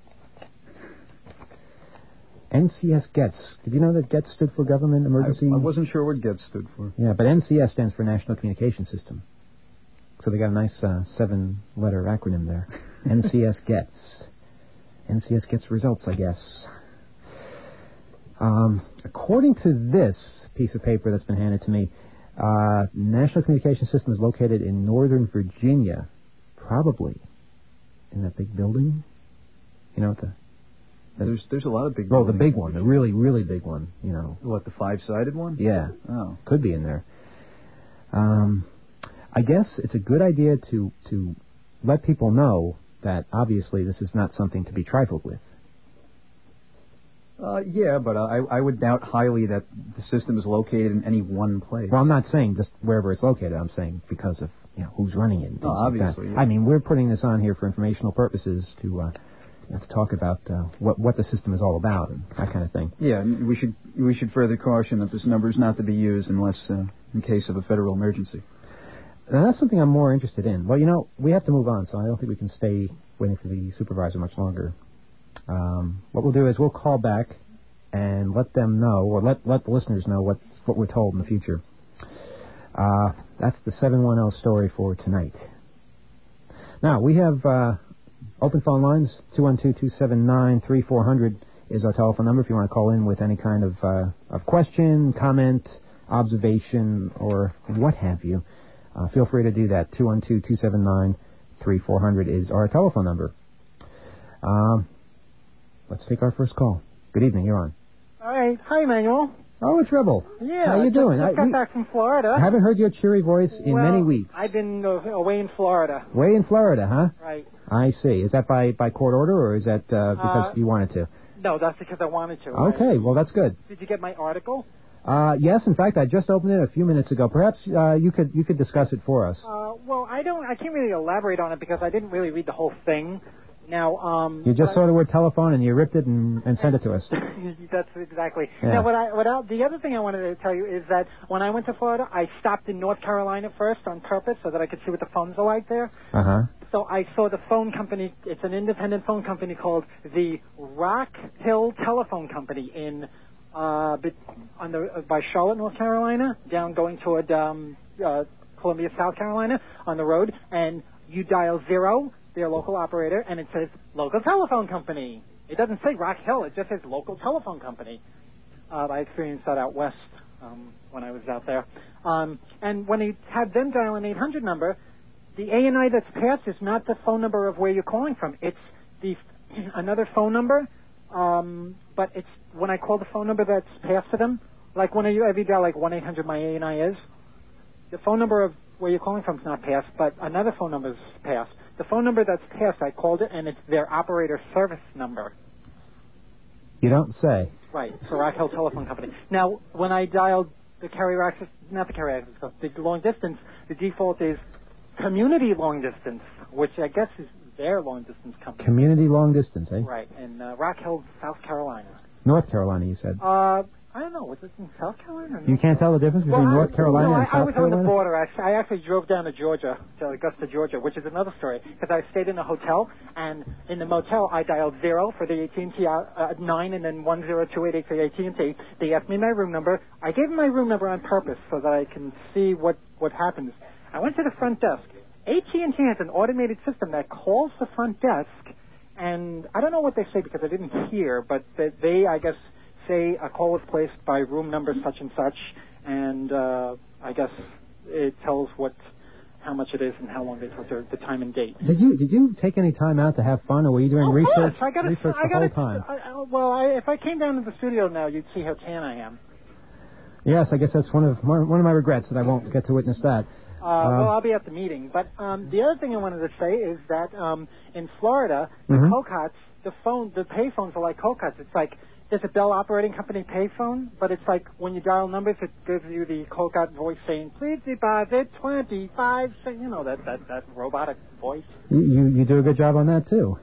A: NCS GETS. Did you know that GETS stood for Government Emergency?
E: I wasn't sure what GETS stood for.
A: Yeah, but NCS stands for National Communication System. So they got a nice 7-letter acronym there. NCS GETS. NCS gets results, I guess. According to this piece of paper that's been handed to me, National Communication System is located in Northern Virginia, probably in that big building. You know, with the
E: There's a lot of big.
A: Well, the big one, the really, really big one. You know.
E: What, the 5-sided one?
A: Yeah.
E: Oh.
A: Could be in there. I guess it's a good idea to let people know that obviously this is not something to be trifled with.
E: Yeah, but I would doubt highly that the system is located in any one place.
A: Well, I'm not saying just wherever it's located. I'm saying because of who's running it.
E: Obviously.
A: Yeah. I mean, we're putting this on here for informational purposes to talk about what the system is all about and that kind of thing.
E: Yeah, we should further caution that this number is not to be used unless in case of a federal emergency.
A: Now, that's something I'm more interested in. Well, we have to move on, so I don't think we can stay waiting for the supervisor much longer. What we'll do is we'll call back and let them know, or let the listeners know what we're told in the future. That's the 710 story for tonight. Now, we have open phone lines. 212-279-3400 is our telephone number if you want to call in with any kind of question, comment, observation, or what have you. Feel free to do that. 212-279-3400 is our telephone number. Let's take our first call. Good evening. You're on.
K: All right. Hi, Emmanuel.
A: Oh, it's Rebel.
K: Yeah.
A: How you doing?
K: I got back from Florida.
A: I haven't heard your cheery voice in many weeks.
K: I've been away in Florida.
A: Way in Florida, huh?
K: Right.
A: I see. Is that by court order, or is that because you wanted to?
K: No, that's because I wanted to.
A: Okay. Well, that's good.
K: Did you get my article?
A: Yes. In fact, I just opened it a few minutes ago. Perhaps you could discuss it for us.
K: Well, I can't really elaborate on it because I didn't really read the whole thing. Now,
A: you just saw the word telephone and you ripped it and sent it to us.
K: That's exactly.
A: Yeah.
K: Now, the other thing I wanted to tell you is that when I went to Florida, I stopped in North Carolina first on purpose so that I could see what the phones are like there.
A: Uh-huh.
K: So I saw the phone company. It's an independent phone company called the Rock Hill Telephone Company by Charlotte, North Carolina, down going toward Columbia, South Carolina, on the road, and you dial 0. Their local operator, and it says local telephone company. It doesn't say Rock Hill. It just says local telephone company. I experienced that out west when I was out there. And when you have them dial an 800 number, the ANI that's passed is not the phone number of where you're calling from. It's another phone number, but it's when I call the phone number that's passed to them, like when you dial like 1-800 my ANI is, the phone number of where you're calling from is not passed, but another phone number is passed. The phone number that's passed, I called it, and it's their operator service number.
A: You don't say.
K: Right, it's the Rock Hill Telephone Company. Now, when I dialed the carrier access, not the carrier access, the long distance, the default is community long distance, which I guess is their long distance company.
A: Community long distance, eh?
K: Right, in Rock Hill, South Carolina.
A: North Carolina, you said.
K: I don't know. Was it in South Carolina?
A: You can't tell the difference between North Carolina and South Carolina?
K: I was on the border. I actually drove down to Georgia, to Augusta, Georgia, which is another story, because I stayed in a hotel, and in the motel, I dialed 0 for the AT&T 9 and then 10288 for the AT&T. They asked me my room number. I gave them my room number on purpose so that I can see what happens. I went to the front desk. AT&T has an automated system that calls the front desk, and I don't know what they say because I didn't hear, but they I guess, say a call was placed by room number such and such, and I guess it tells how much it is and how long they took the time and date.
A: Did you take any time out to have fun, or were you doing research?
K: I got
A: research the whole time.
K: If I came down to the studio now, you'd see how tan I am.
A: Yes, I guess that's one of my regrets that I won't get to witness that.
K: Well, I'll be at the meeting. But the other thing I wanted to say is that in Florida, the COCOTs, the pay phones are like COCOTs. It's like there's a Bell Operating Company payphone, but it's like when you dial numbers, it gives you the COCOT voice saying, please deposit 25 cents. You know, that robotic voice.
A: You do a good job on that, too.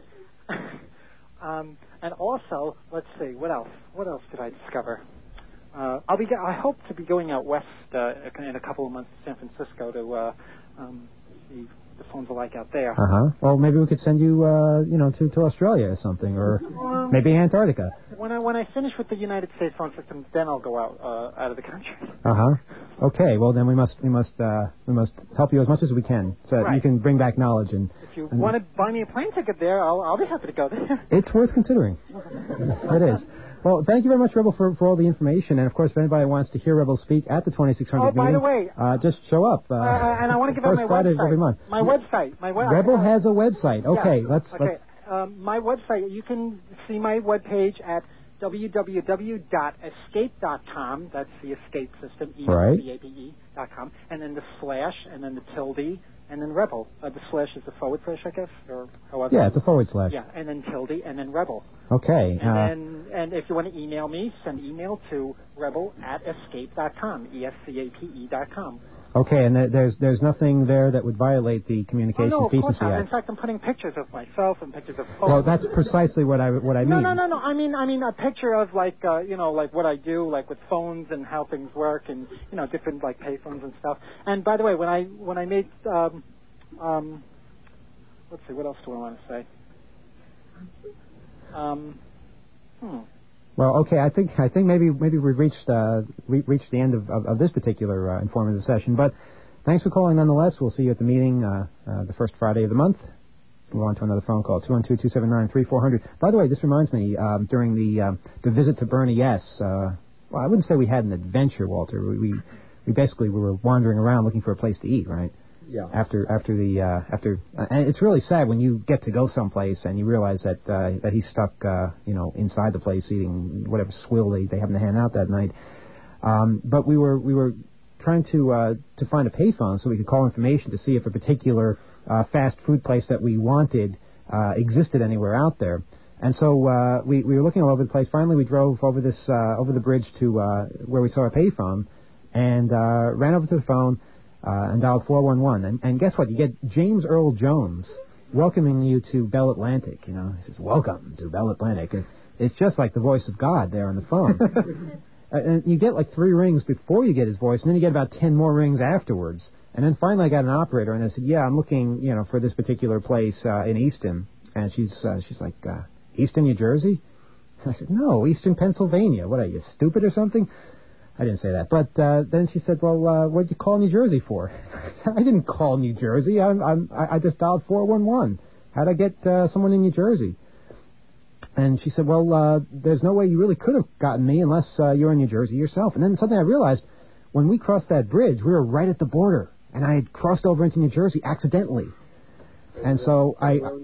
K: And also, let's see, what else? What else did I discover? I hope to be going out west in a couple of months to San Francisco to see the phones are like out there.
A: Well, maybe we could send you, to Australia or something, or maybe Antarctica.
K: When I finish with the United States phone system, then I'll go out of the country.
A: Okay. Well, then we must help you as much as we can, so that you can bring back knowledge. And
K: if you want to buy me a plane ticket there, I'll be happy to go there.
A: It's worth considering. It is. Well, thank you very much, Rebel, for all the information. And, of course, if anybody wants to hear Rebel speak at the 2600 meeting,
K: by the way,
A: just show up.
K: And I want to give out my
A: Friday
K: website.
A: Every month.
K: My website.
A: Rebel has a website. Okay,
K: yeah.
A: let's
K: my website, you can see my webpage at www.escape.com. That's the escape system, ESCAPE.com. And then the slash, and then the tilde, and then rebel. The slash is the forward slash, I guess, or however.
A: Yeah, it's a forward slash.
K: Yeah, and then tilde, and then rebel.
A: Okay.
K: And if you want to email me, send email to rebel@escape.com, ESCAPE.com.
A: Okay, and there's nothing there that would violate the Communications
K: of
A: Decency
K: course not.
A: Act.
K: In fact, I'm putting pictures of myself and pictures of phones.
A: Well, that's precisely what I mean.
K: No. I mean a picture of like like what I do, like with phones and how things work, and different like payphones and stuff. And by the way, when I made let's see, what else do I want to say?
A: Well, okay, I think maybe we've reached the end of this particular informative session. But thanks for calling nonetheless. We'll see you at the meeting the first Friday of the month. We'll on to another phone call, 212-279-3400. By the way, this reminds me, during the visit to Bernie S., well, I wouldn't say we had an adventure, Walter. We basically were wandering around looking for a place to eat, right?
C: Yeah.
A: After and it's really sad when you get to go someplace and you realize that he's stuck inside the place eating whatever swill they happen to hand out that night. But we were trying to find a payphone so we could call information to see if a particular fast food place that we wanted existed anywhere out there. And so we were looking all over the place. Finally, we drove over the bridge to where we saw a payphone and ran over to the phone. And dialed 411. And guess what? You get James Earl Jones welcoming you to Bell Atlantic. He says, "Welcome to Bell Atlantic." And it's just like the voice of God there on the phone. And you get like 3 rings before you get his voice, and then you get about 10 more rings afterwards. And then finally I got an operator, and I said, "Yeah, I'm looking, for this particular place in Easton." And she's like, "Easton, New Jersey?" And I said, "No, Easton, Pennsylvania. What are you, stupid or something?" I didn't say that, but then she said, "Well, what'd you call New Jersey for?" I didn't call New Jersey. I just dialed 411. How'd I get someone in New Jersey? And she said, "Well, there's no way you really could have gotten me unless you're in New Jersey yourself." And then suddenly I realized when we crossed that bridge, we were right at the border, and I had crossed over into New Jersey accidentally. And so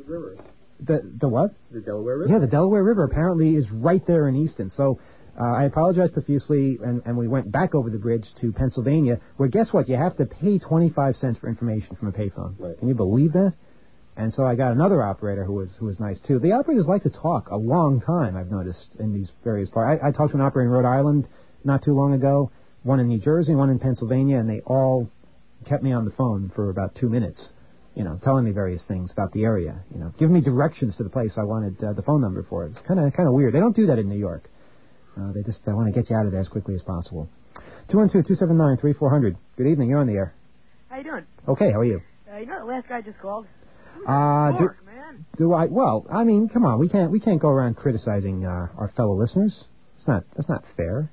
A: the what?
C: The Delaware River.
A: Yeah, the Delaware River apparently is right there in Easton. So. I apologized profusely, and we went back over the bridge to Pennsylvania, where, guess what, you have to pay 25 cents for information from a payphone.
C: Right.
A: Can you believe that? And so I got another operator who was nice, too. The operators like to talk a long time, I've noticed, in these various parts. I talked to an operator in Rhode Island not too long ago, one in New Jersey, one in Pennsylvania, and they all kept me on the phone for about 2 minutes, telling me various things about the area, giving me directions to the place I wanted the phone number for. It's kind of weird. They don't do that in New York. They just want to get you out of there as quickly as possible. 212-279-3400. Good evening. You're on the air.
L: How you doing?
A: Okay. How are you?
L: The last guy just called.
A: Man. Do I? Well, I mean, come on. We can't go around criticizing our fellow listeners. That's not fair.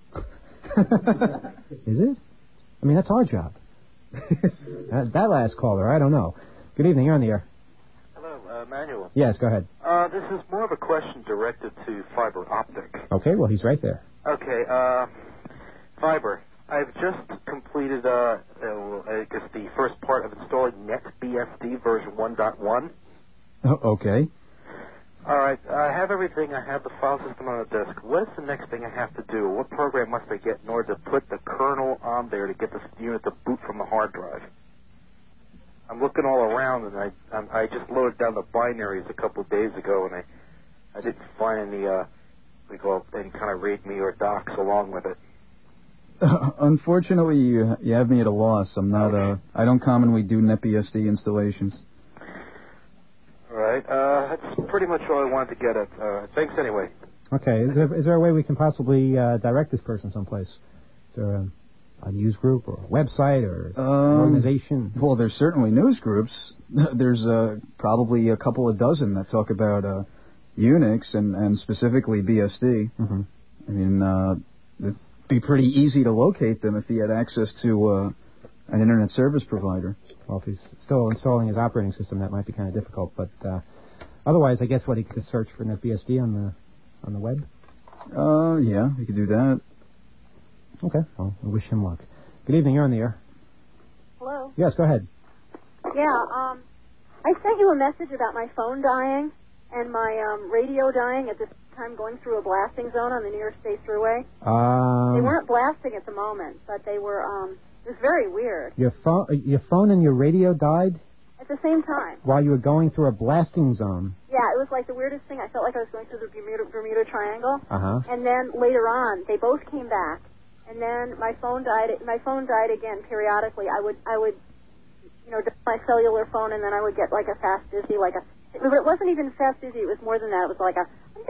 A: Is it? I mean, that's our job. that last caller, I don't know. Good evening. You're on the air.
M: Hello, Manuel.
A: Yes. Go ahead.
M: This is more of a question directed to fiber optic.
A: Okay. Well, he's right there.
M: Okay. Fiber. I've just completed, I guess, the first part of installing NetBSD version 1.1.
A: Okay.
M: All right. I have everything. I have the file system on the disk. What is the next thing I have to do? What program must I get in order to put the kernel on there to get this unit to boot from the hard drive? I'm looking all around, and I just loaded down the binaries a couple of days ago, and I didn't find any any kind of README or docs along with it.
E: Unfortunately, you have me at a loss. I'm not. I don't commonly do NetBSD installations.
M: All right. That's pretty much all I wanted to get at. Thanks anyway.
A: Okay. Is there a way we can possibly direct this person someplace? Is there a news group or a website or an organization?
E: Well, there's certainly news groups. There's probably a couple of dozen that talk about Unix and specifically BSD.
A: Mm-hmm.
E: I mean, it'd be pretty easy to locate them if he had access to an internet service provider.
A: Well, if he's still installing his operating system, that might be kind of difficult. But otherwise, I guess he could search for NetBSD on the web.
E: Yeah, he could do that.
A: Okay. Well, I wish him luck. Good evening. You're on the air.
J: Hello.
A: Yes, go ahead.
J: Yeah. I sent you a message about my phone dying.
N: and my radio dying at this time going through a blasting zone on the New York State Thruway. They weren't blasting at the moment, but they were. It was very weird.
A: Your phone and your radio died
N: At the same time.
A: while you were going through a blasting zone.
N: Yeah, it was like the weirdest thing. I felt like I was going through the Bermuda Triangle.
A: Uh-huh.
N: And then later on, they both came back. And then my phone died. My phone died again periodically. I would, dial my cellular phone, and then I would get like a fast busy, but it wasn't even fast busy. It was more than that. It was like a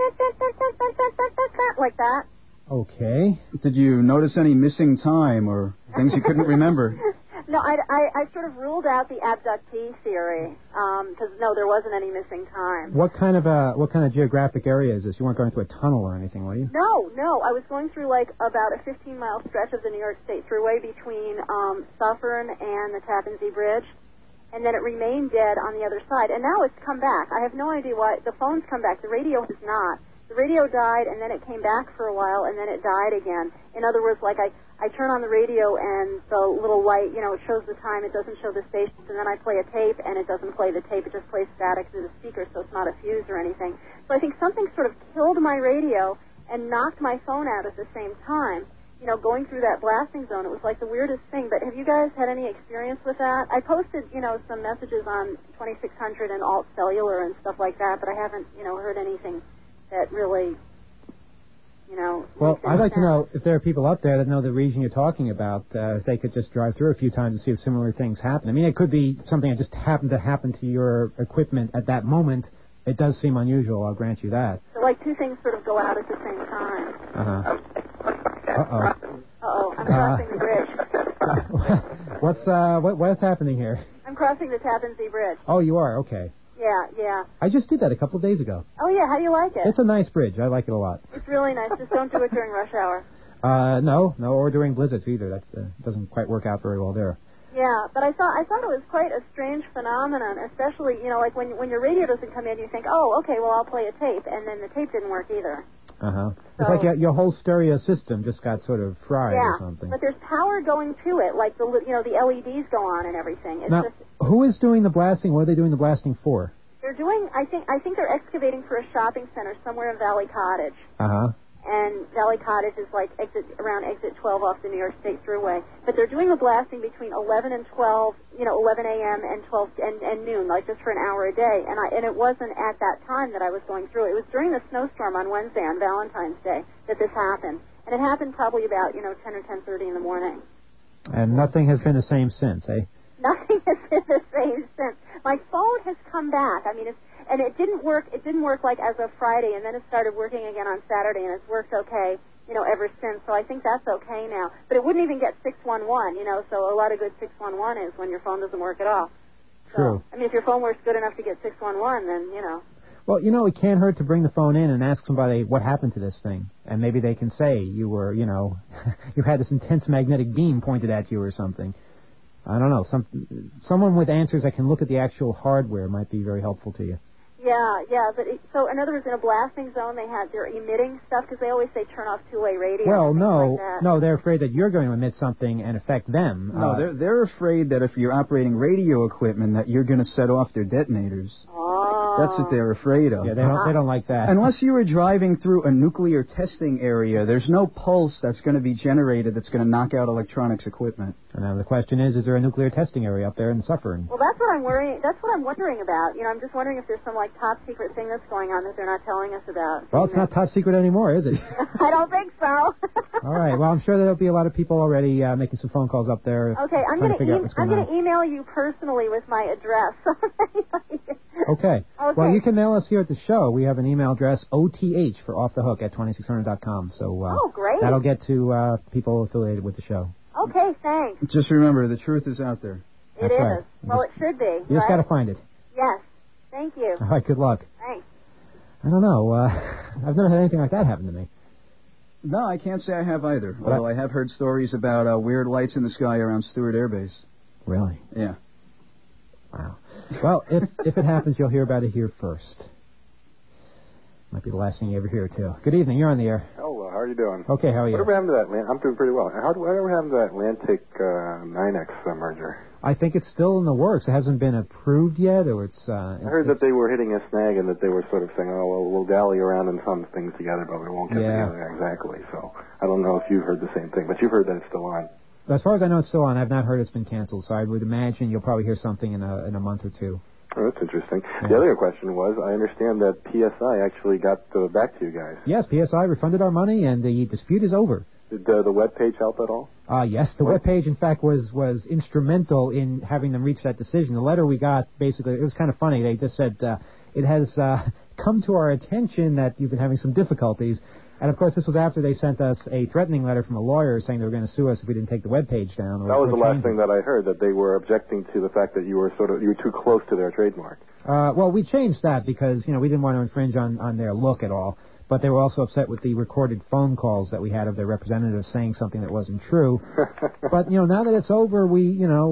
N: like that.
A: Okay.
E: Did you notice any missing time or things you couldn't remember?
N: No, I sort of ruled out the abductee theory because no, there wasn't any missing time.
A: What kind of geographic area is this? You weren't going through a tunnel or anything, were you?
N: No, I was going through like about a 15-mile stretch of the New York State Thruway between Suffern and the Tappan Zee Bridge, and then it remained dead on the other side. And now it's come back. I have no idea why. The phone's come back. The radio has not. The radio died, and then it came back for a while, and then it died again. In other words, like I turn on the radio, and the little light, it shows the time. It doesn't show the stations, and then I play a tape, and it doesn't play the tape. It just plays static through the speaker, so it's not a fuse or anything. So I think something sort of killed my radio and knocked my phone out at the same time. Going through that blasting zone, it was like the weirdest thing. But have you guys had any experience with that? I posted, some messages on 2600 and Alt Cellular and stuff like that, but I haven't, heard anything that really,
A: Well, I'd like to know if there are people up there that know the region you're talking about, if they could just drive through a few times and see if similar things happen. I mean, it could be something that just happened to happen to your equipment at that moment. It does seem unusual, I'll grant you that.
N: So, like, two things sort of go out at the same time.
A: Uh-huh.
N: Uh-oh, I'm crossing the bridge.
A: What's happening here?
N: I'm crossing the Tappan Zee Bridge.
A: Oh, you are? Okay.
N: Yeah.
A: I just did that a couple of days ago.
N: Oh, yeah, how do you like it?
A: It's a nice bridge. I like it a lot.
N: It's really nice. Just don't do it during rush hour.
A: No, or during blizzards either. That doesn't quite work out very well there.
N: Yeah, but I thought it was quite a strange phenomenon, especially, like when your radio doesn't come in, you think, oh, okay, well, I'll play a tape, and then the tape didn't work either.
A: Uh-huh. It's like your whole stereo system just got sort of fried or something.
N: But there's power going to it, like the LEDs go on and everything. It's
A: now, who is doing the blasting? What are they doing the blasting for?
N: They're doing, I think they're excavating for a shopping center somewhere in Valley Cottage.
A: Uh-huh.
N: And Valley Cottage is like around exit 12 off the New York State Thruway. But they're doing the blasting between 11 and 12, 11 a.m. and 12 and noon, like just for an hour a day. And it wasn't at that time that I was going through it. It was during the snowstorm on Wednesday, on Valentine's Day, that this happened. And it happened probably about, 10 or 10:30 in the morning.
A: And nothing has been the same since, eh?
N: Nothing has been the same since. My phone has come back. I mean, and it didn't work. It didn't work like as of Friday, and then it started working again on Saturday, and it's worked okay, ever since. So I think that's okay now. But it wouldn't even get 611, So a lot of good 611 is when your phone doesn't work at all.
A: True.
N: So, I mean, if your phone works good enough to get 611, then
A: Well, it can't hurt to bring the phone in and ask somebody what happened to this thing, and maybe they can say you were, you had this intense magnetic beam pointed at you or something. I don't know. Someone with answers that can look at the actual hardware might be very helpful to you.
N: Yeah. But so in other words, in a blasting zone, they're emitting stuff because they always say turn off two-way radio.
A: Well,
N: no,
A: they're afraid that you're going to emit something and affect them.
E: No, they're afraid that if you're operating radio equipment, that you're going to set off their detonators. That's what they're afraid of.
A: Yeah, they don't like that.
E: Unless you were driving through a nuclear testing area, there's no pulse that's going to be generated that's going to knock out electronics equipment.
A: And now the question is there a nuclear testing area up there in Suffern?
N: Well, that's what I'm worrying. That's what I'm wondering about. I'm just wondering if there's some top secret thing that's going on that they're not telling us about.
A: Well, it's not top secret anymore, is it?
N: I don't think so.
A: All right. Well, I'm sure there'll be a lot of people already making some phone calls up there.
N: Okay, I'm going to email you personally with my address.
A: Okay. Well, you can mail us here at the show. We have an email address, OTH for Off the Hook at 2600.com. So
N: great.
A: That'll get to people affiliated with the show.
N: Okay, thanks.
E: Just remember, the truth is out there.
N: It is. Right. Well, it should be.
A: You just got to find it.
N: Yes. Thank you.
A: All right, good luck.
N: Thanks.
A: I don't know. I've never had anything like that happen to me.
E: No, I can't say I have either. Although I have heard stories about weird lights in the sky around Stewart Air Base.
A: Really?
E: Yeah.
A: Wow. Well, if it happens, you'll hear about it here first. Might be the last thing you ever hear, too. Good evening. You're on the air.
O: Hello. How are you doing?
A: Okay, how are you?
O: Whatever happened to that? I'm doing pretty well. Whatever happened to that Atlantic 9X merger?
A: I think it's still in the works. It hasn't been approved yet, or it's...
O: I heard that they were hitting a snag and that they were sort of saying, oh, well, we'll dally around in some things together, but we won't get together exactly. So I don't know if you've heard the same thing, but you've heard that it's still on.
A: As far as I know, it's still on. I've not heard it's been canceled, so I would imagine you'll probably hear something in a month or two.
O: Oh, that's interesting. Yeah. The other question was, I understand that PSI actually got back to you guys.
A: Yes, PSI refunded our money, and the dispute is over.
O: Did the web page help at all?
A: Yes, the web page, in fact, was instrumental in having them reach that decision. The letter we got, basically, it was kind of funny. They just said, it has come to our attention that you've been having some difficulties. And, of course, this was after they sent us a threatening letter from a lawyer saying they were going to sue us if we didn't take the web page down.
O: That was the last thing that I heard, that they were objecting to the fact that you were too close to their trademark.
A: Well, we changed that because, we didn't want to infringe on their look at all. But they were also upset with the recorded phone calls that we had of their representatives saying something that wasn't true. But, now that it's over, we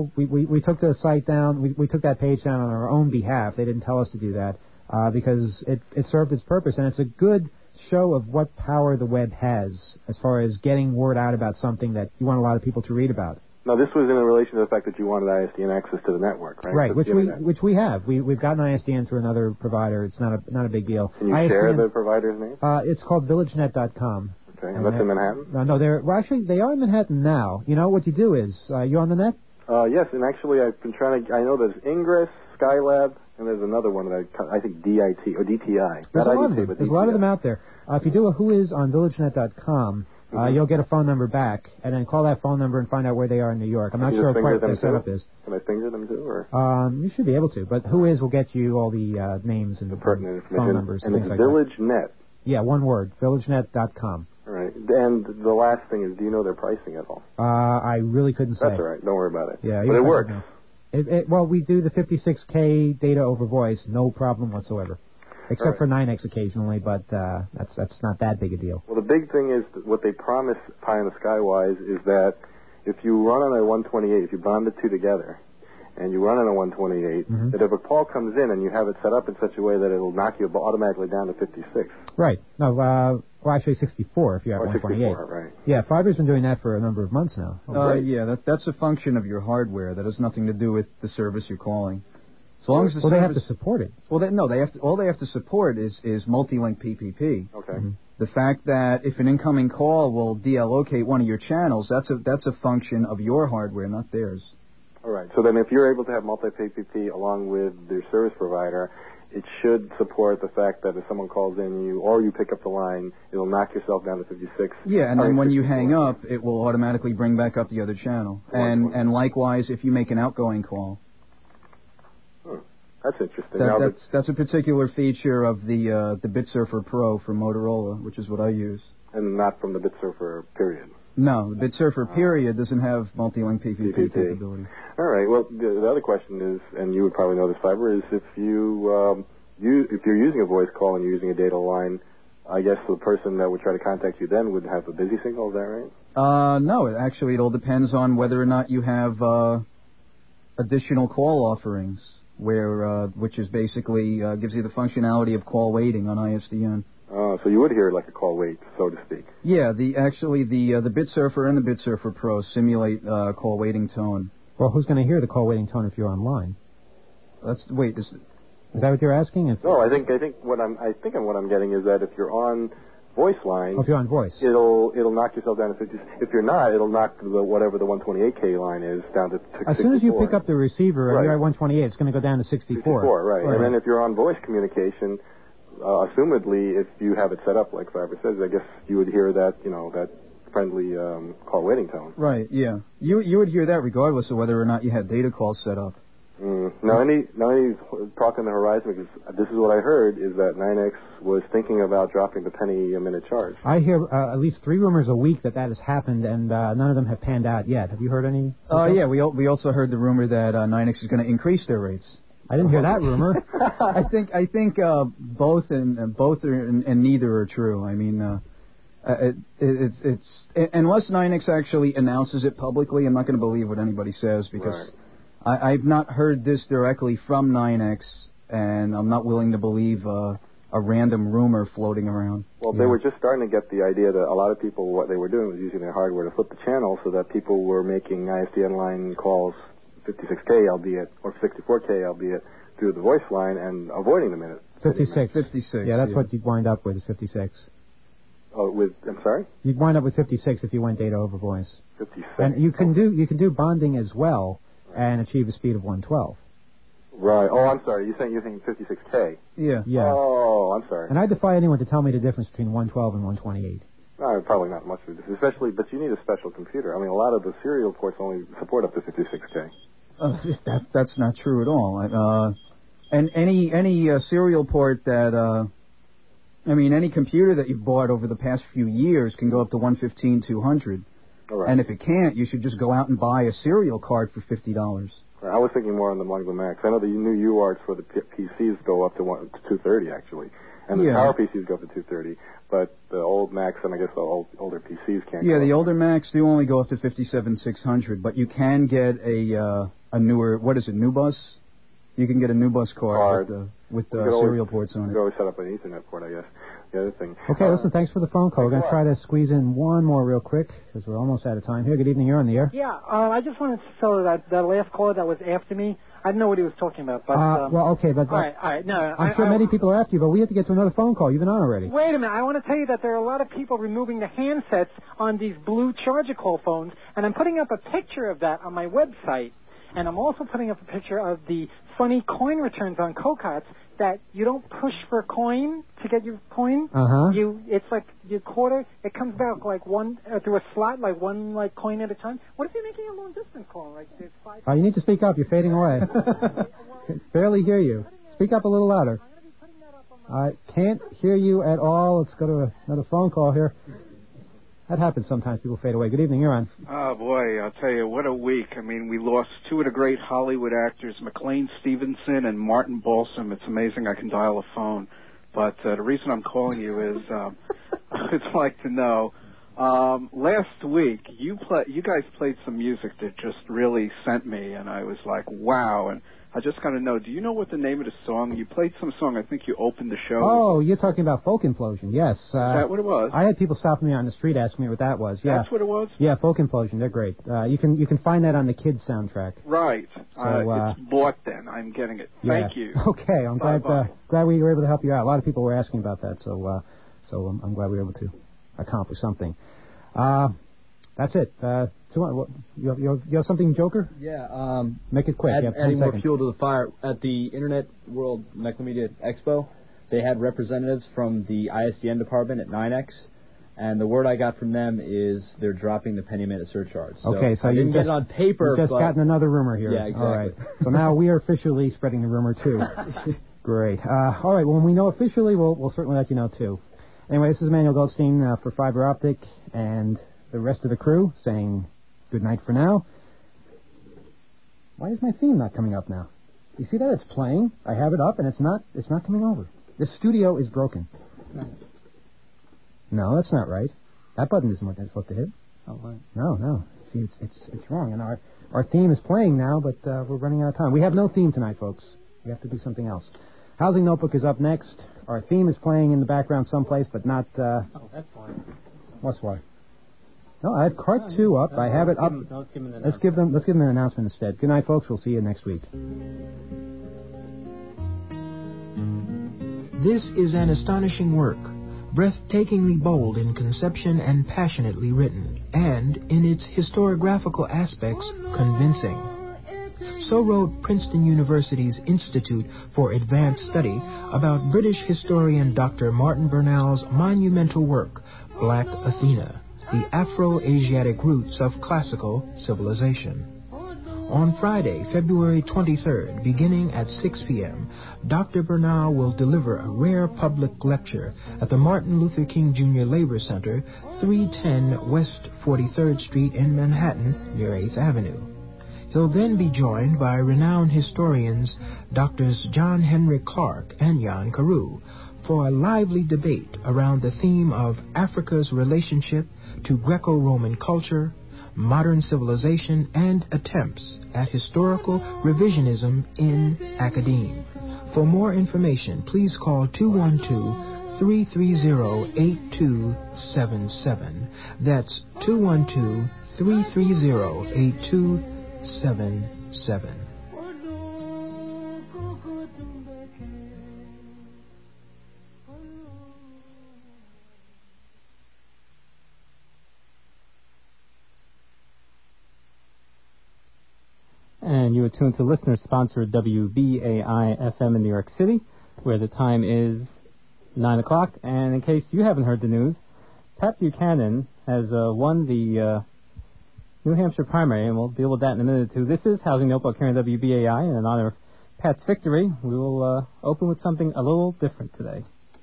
A: took the site down. We took that page down on our own behalf. They didn't tell us to do that because it served its purpose. And it's a good show of what power the web has as far as getting word out about something that you want a lot of people to read about.
O: Now, this was in relation to the fact that you wanted ISDN access to the network, right?
A: Right, which we have. We've gotten ISDN through another provider. It's not a big deal.
O: Can you share the provider's name?
A: It's called VillageNet.com.
O: Okay, and that's in Manhattan?
A: No, they are in Manhattan now. What you do is, you on the net?
O: Yes, and actually I've been trying to, I know there's Ingress, Skylab, and there's another one that I think DIT, or DTI.
A: There's a lot of them. There's a lot of them out there. If you do a whois on VillageNet.com, you'll get a phone number back, and then call that phone number and find out where they are in New York. I'm not sure quite what their setup is.
O: Can I finger them too, or?
A: You should be able to, but whois will get you all the names and
O: the pertinent
A: phone numbers
O: and
A: things
O: it's
A: like
O: VillageNet.
A: Yeah, one word, VillageNet.com.
O: All right, and the last thing is, do you know their pricing at all?
A: I really couldn't say.
O: That's all right. Don't worry about it.
A: Yeah,
O: but it works.
A: Well, we do the 56K data over voice, no problem whatsoever. Except for 9X occasionally, but that's not that big a deal.
O: Well, the big thing is what they promise Pie in the Sky-wise is that if you run on a 128, if you bond the two together, and you run on a 128, that if a call comes in and you have it set up in such a way that it'll knock you automatically down to 56.
A: Right. No, well, actually 64 if you have 128.
O: 64, right.
A: Yeah, Fiber's been doing that for a number of months now.
E: Yeah, that's a function of your hardware. That has nothing to do with the service you're calling. So long as the service,
A: they have to support it.
E: Well, they have to. All they have to support is multi-link PPP.
O: Okay.
E: The fact that if an incoming call will deallocate one of your channels, that's a function of your hardware, not theirs.
O: All right. So then, if you're able to have multi-PPP along with your service provider, it should support the fact that if someone calls in you or you pick up the line, it'll knock yourself down to 56.
E: Yeah, and then when you hang up, it will automatically bring back up the other channel. And likewise, if you make an outgoing call.
O: That's interesting.
E: That's a particular feature of the BitSurfer Pro from Motorola, which is what I use.
O: And not from the BitSurfer period.
E: No, the BitSurfer period doesn't have multi-link PPP capability.
O: All right. Well, the other question is, and you would probably know this, Fiber, is if you're using a voice call and you're using a data line, I guess the person that would try to contact you then would have a busy signal. Is that right?
E: No, it all depends on whether or not you have additional call offerings, which is basically gives you the functionality of call waiting on ISDN.
O: So you would hear like a call wait, so to speak.
E: Yeah, the BitSurfer and the BitSurfer Pro simulate call waiting tone.
A: Well, who's going to hear the call waiting tone if you're online?
E: Is
A: that what you're asking?
O: No, I think what I'm getting is that if you're on voice line,
A: if you're on voice,
O: it'll knock yourself down to 50. If you're not, it'll knock whatever the 128K line is down to 64.
A: As soon as you pick up the receiver and you're at 128, it's going to go down to 64.
O: 64, right. And then if you're on voice communication, assumedly, if you have it set up like Fiber says, I guess you would hear that, that friendly call waiting tone.
E: Right. Yeah. You would hear that regardless of whether or not you had data calls set up.
O: Now, any talk on the horizon, because this is what I heard, is that 9X was thinking about dropping the penny a minute charge.
A: I hear at least 3 rumors a week that has happened, and none of them have panned out yet. Have you heard any?
E: Yeah, we also heard the rumor that 9X is going to increase their rates.
A: I didn't hear that rumor.
E: I think both and neither are true. I mean, it's unless 9X actually announces it publicly, I'm not going to believe what anybody says because. Right. I've not heard this directly from 9X, and I'm not willing to believe a a random rumor floating around.
O: Well, they were just starting to get the idea that a lot of people, what they were doing was using their hardware to flip the channel so that people were making ISDN line calls 56K, albeit, or 64K, albeit, through the voice line and avoiding the minute.
A: 56.
E: 56.
A: Yeah, that's what you'd wind up with, is 56.
O: Oh, I'm sorry?
A: You'd wind up with 56 if you went data over voice.
O: 56.
A: And you can do bonding as well and achieve a speed of 112.
O: Right. Oh, I'm sorry. You're saying 56K?
E: Yeah.
O: Oh, I'm sorry.
A: And I defy anyone to tell me the difference between 112 and 128.
O: Probably not much of a difference, especially, but you need a special computer. I mean, a lot of the serial ports only support up to 56K.
E: That's not true at all. And any serial port that, any computer that you've bought over the past few years can go up to 115, 200.
O: Right.
E: And if it can't, you should just go out and buy a serial card for $50.
O: I was thinking more on the Mongo Max. I know the new UARTs for the PCs go up to 230, actually. And the Power PCs go up to 230. But the old Macs and I guess the older PCs can't go
E: the
O: up.
E: older Macs do only go up to 57,600. But you can get a newer, what is it, NuBus? You can get a NuBus card with the serial ports on it.
O: You can always set up an Ethernet port, I guess. The other thing.
A: Okay, listen, thanks for the phone call. We're going to try to squeeze in one more real quick because we're almost out of time here. Good evening, you're on the air.
K: Yeah, I just wanted to tell that the last caller that was after me, I didn't know what he was talking about. But
A: well, okay, but...
K: All right, no.
A: I'm sure many people are after you, but we have to get to another phone call. You've been on already.
K: Wait a minute. I want to tell you that there are a lot of people removing the handsets on these blue charger call phones, and I'm putting up a picture of that on my website. And I'm also putting up a picture of the funny coin returns on Cocots that you don't push for a coin to get your coin. It's like your quarter. It comes back like one through a slot, like one coin at a time. What if you're making a long distance call? Like there's 5.
A: You need to speak up. You're fading away. Barely hear you. Speak up a little louder. I can't hear you at all. Let's go to another phone call here. That happens sometimes. People fade away. Good evening. You're on.
P: Oh, boy. I'll tell you, what a week. I mean, we lost two of the great Hollywood actors, McLean Stevenson and Martin Balsam. It's amazing I can dial a phone. But the reason I'm calling you is I'd like to know, last week you guys played some music that just really sent me, and I was like, wow. And I just got to know, do you know what the name of the song? You played some song. I think you opened the show.
A: Oh, you're talking about Folk Implosion. Yes.
P: Is that what it was?
A: I had people stopping me on the street asking me what that was. Yeah.
P: That's what it was?
A: Yeah, Folk Implosion. They're great. You can find that on the Kids soundtrack.
P: Right.
A: So,
P: it's bought then. I'm getting it.
A: Yeah.
P: Thank you.
A: Okay. I'm glad we were able to help you out. A lot of people were asking about that, so I'm glad we were able to accomplish something. That's it. You have something, Joker?
Q: Yeah.
A: Make it quick.
Q: Adding more fuel to the fire. At the Internet World Media Expo, they had representatives from the ISDN department at 9X, and the word I got from them is they're dropping the penny minute surcharge. So
A: okay, so
Q: I didn't get it on paper.
A: You've just gotten another rumor here.
Q: Yeah, exactly.
A: All right. So now we are officially spreading the rumor, too. Great. All right, when we know officially, we'll certainly let you know, too. Anyway, this is Emmanuel Goldstein for Fiber Optic, and the rest of the crew saying good night for now. Why is my theme not coming up now? You see that? It's playing. I have it up, and it's not coming over. This studio is broken. No, that's not right. That button isn't what that's supposed to hit.
E: Oh, right.
A: No. See, it's wrong. And our theme is playing now, but we're running out of time. We have no theme tonight, folks. We have to do something else. Housing Notebook is up next. Our theme is playing in the background someplace, but not...
L: Oh, that's fine.
A: What's why? No, I have Part 2 up. I have it up. Let's give them an announcement instead. Good night, folks. We'll see you next week.
R: This is an astonishing work, breathtakingly bold in conception and passionately written, and, in its historiographical aspects, convincing. So wrote Princeton University's Institute for Advanced Study about British historian Dr. Martin Bernal's monumental work, Black Athena, the Afro-Asiatic Roots of Classical Civilization. On Friday, February 23rd, beginning at 6 p.m., Dr. Bernal will deliver a rare public lecture at the Martin Luther King Jr. Labor Center, 310 West 43rd Street in Manhattan, near 8th Avenue. He'll then be joined by renowned historians Drs. John Henry Clark and Jan Carew for a lively debate around the theme of Africa's relationship to Greco-Roman culture, modern civilization, and attempts at historical revisionism in academia. For more information, please call 212-330-8277. That's 212-330-8277.
S: And you are tuned to listener-sponsored WBAI-FM in New York City, where the time is 9 o'clock. And in case you haven't heard the news, Pat Buchanan has won the New Hampshire primary, and we'll deal with that in a minute or two. This is Housing Notebook here on WBAI, and in honor of Pat's victory, we will open with something a little different today.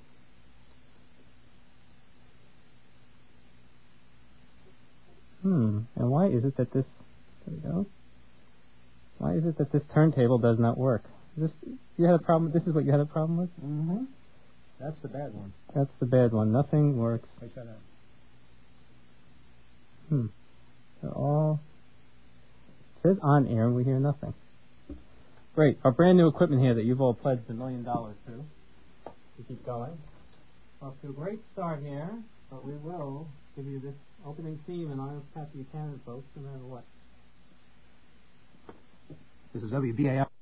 S: And why is it that this... There we go. Why is it that this turntable does not work? You had a problem? This is what you had a problem with?
C: Mm-hmm. That's the bad one.
S: That's the bad one. Nothing works.
C: Wait, shut up.
S: They're all... It says on air and we hear nothing. Great. Our brand new equipment here that you've all pledged $1 million to keep going. Off to a great start here, but we will give you this opening theme in honor of Pat Buchanan, folks, no matter what.
C: This is WBAI.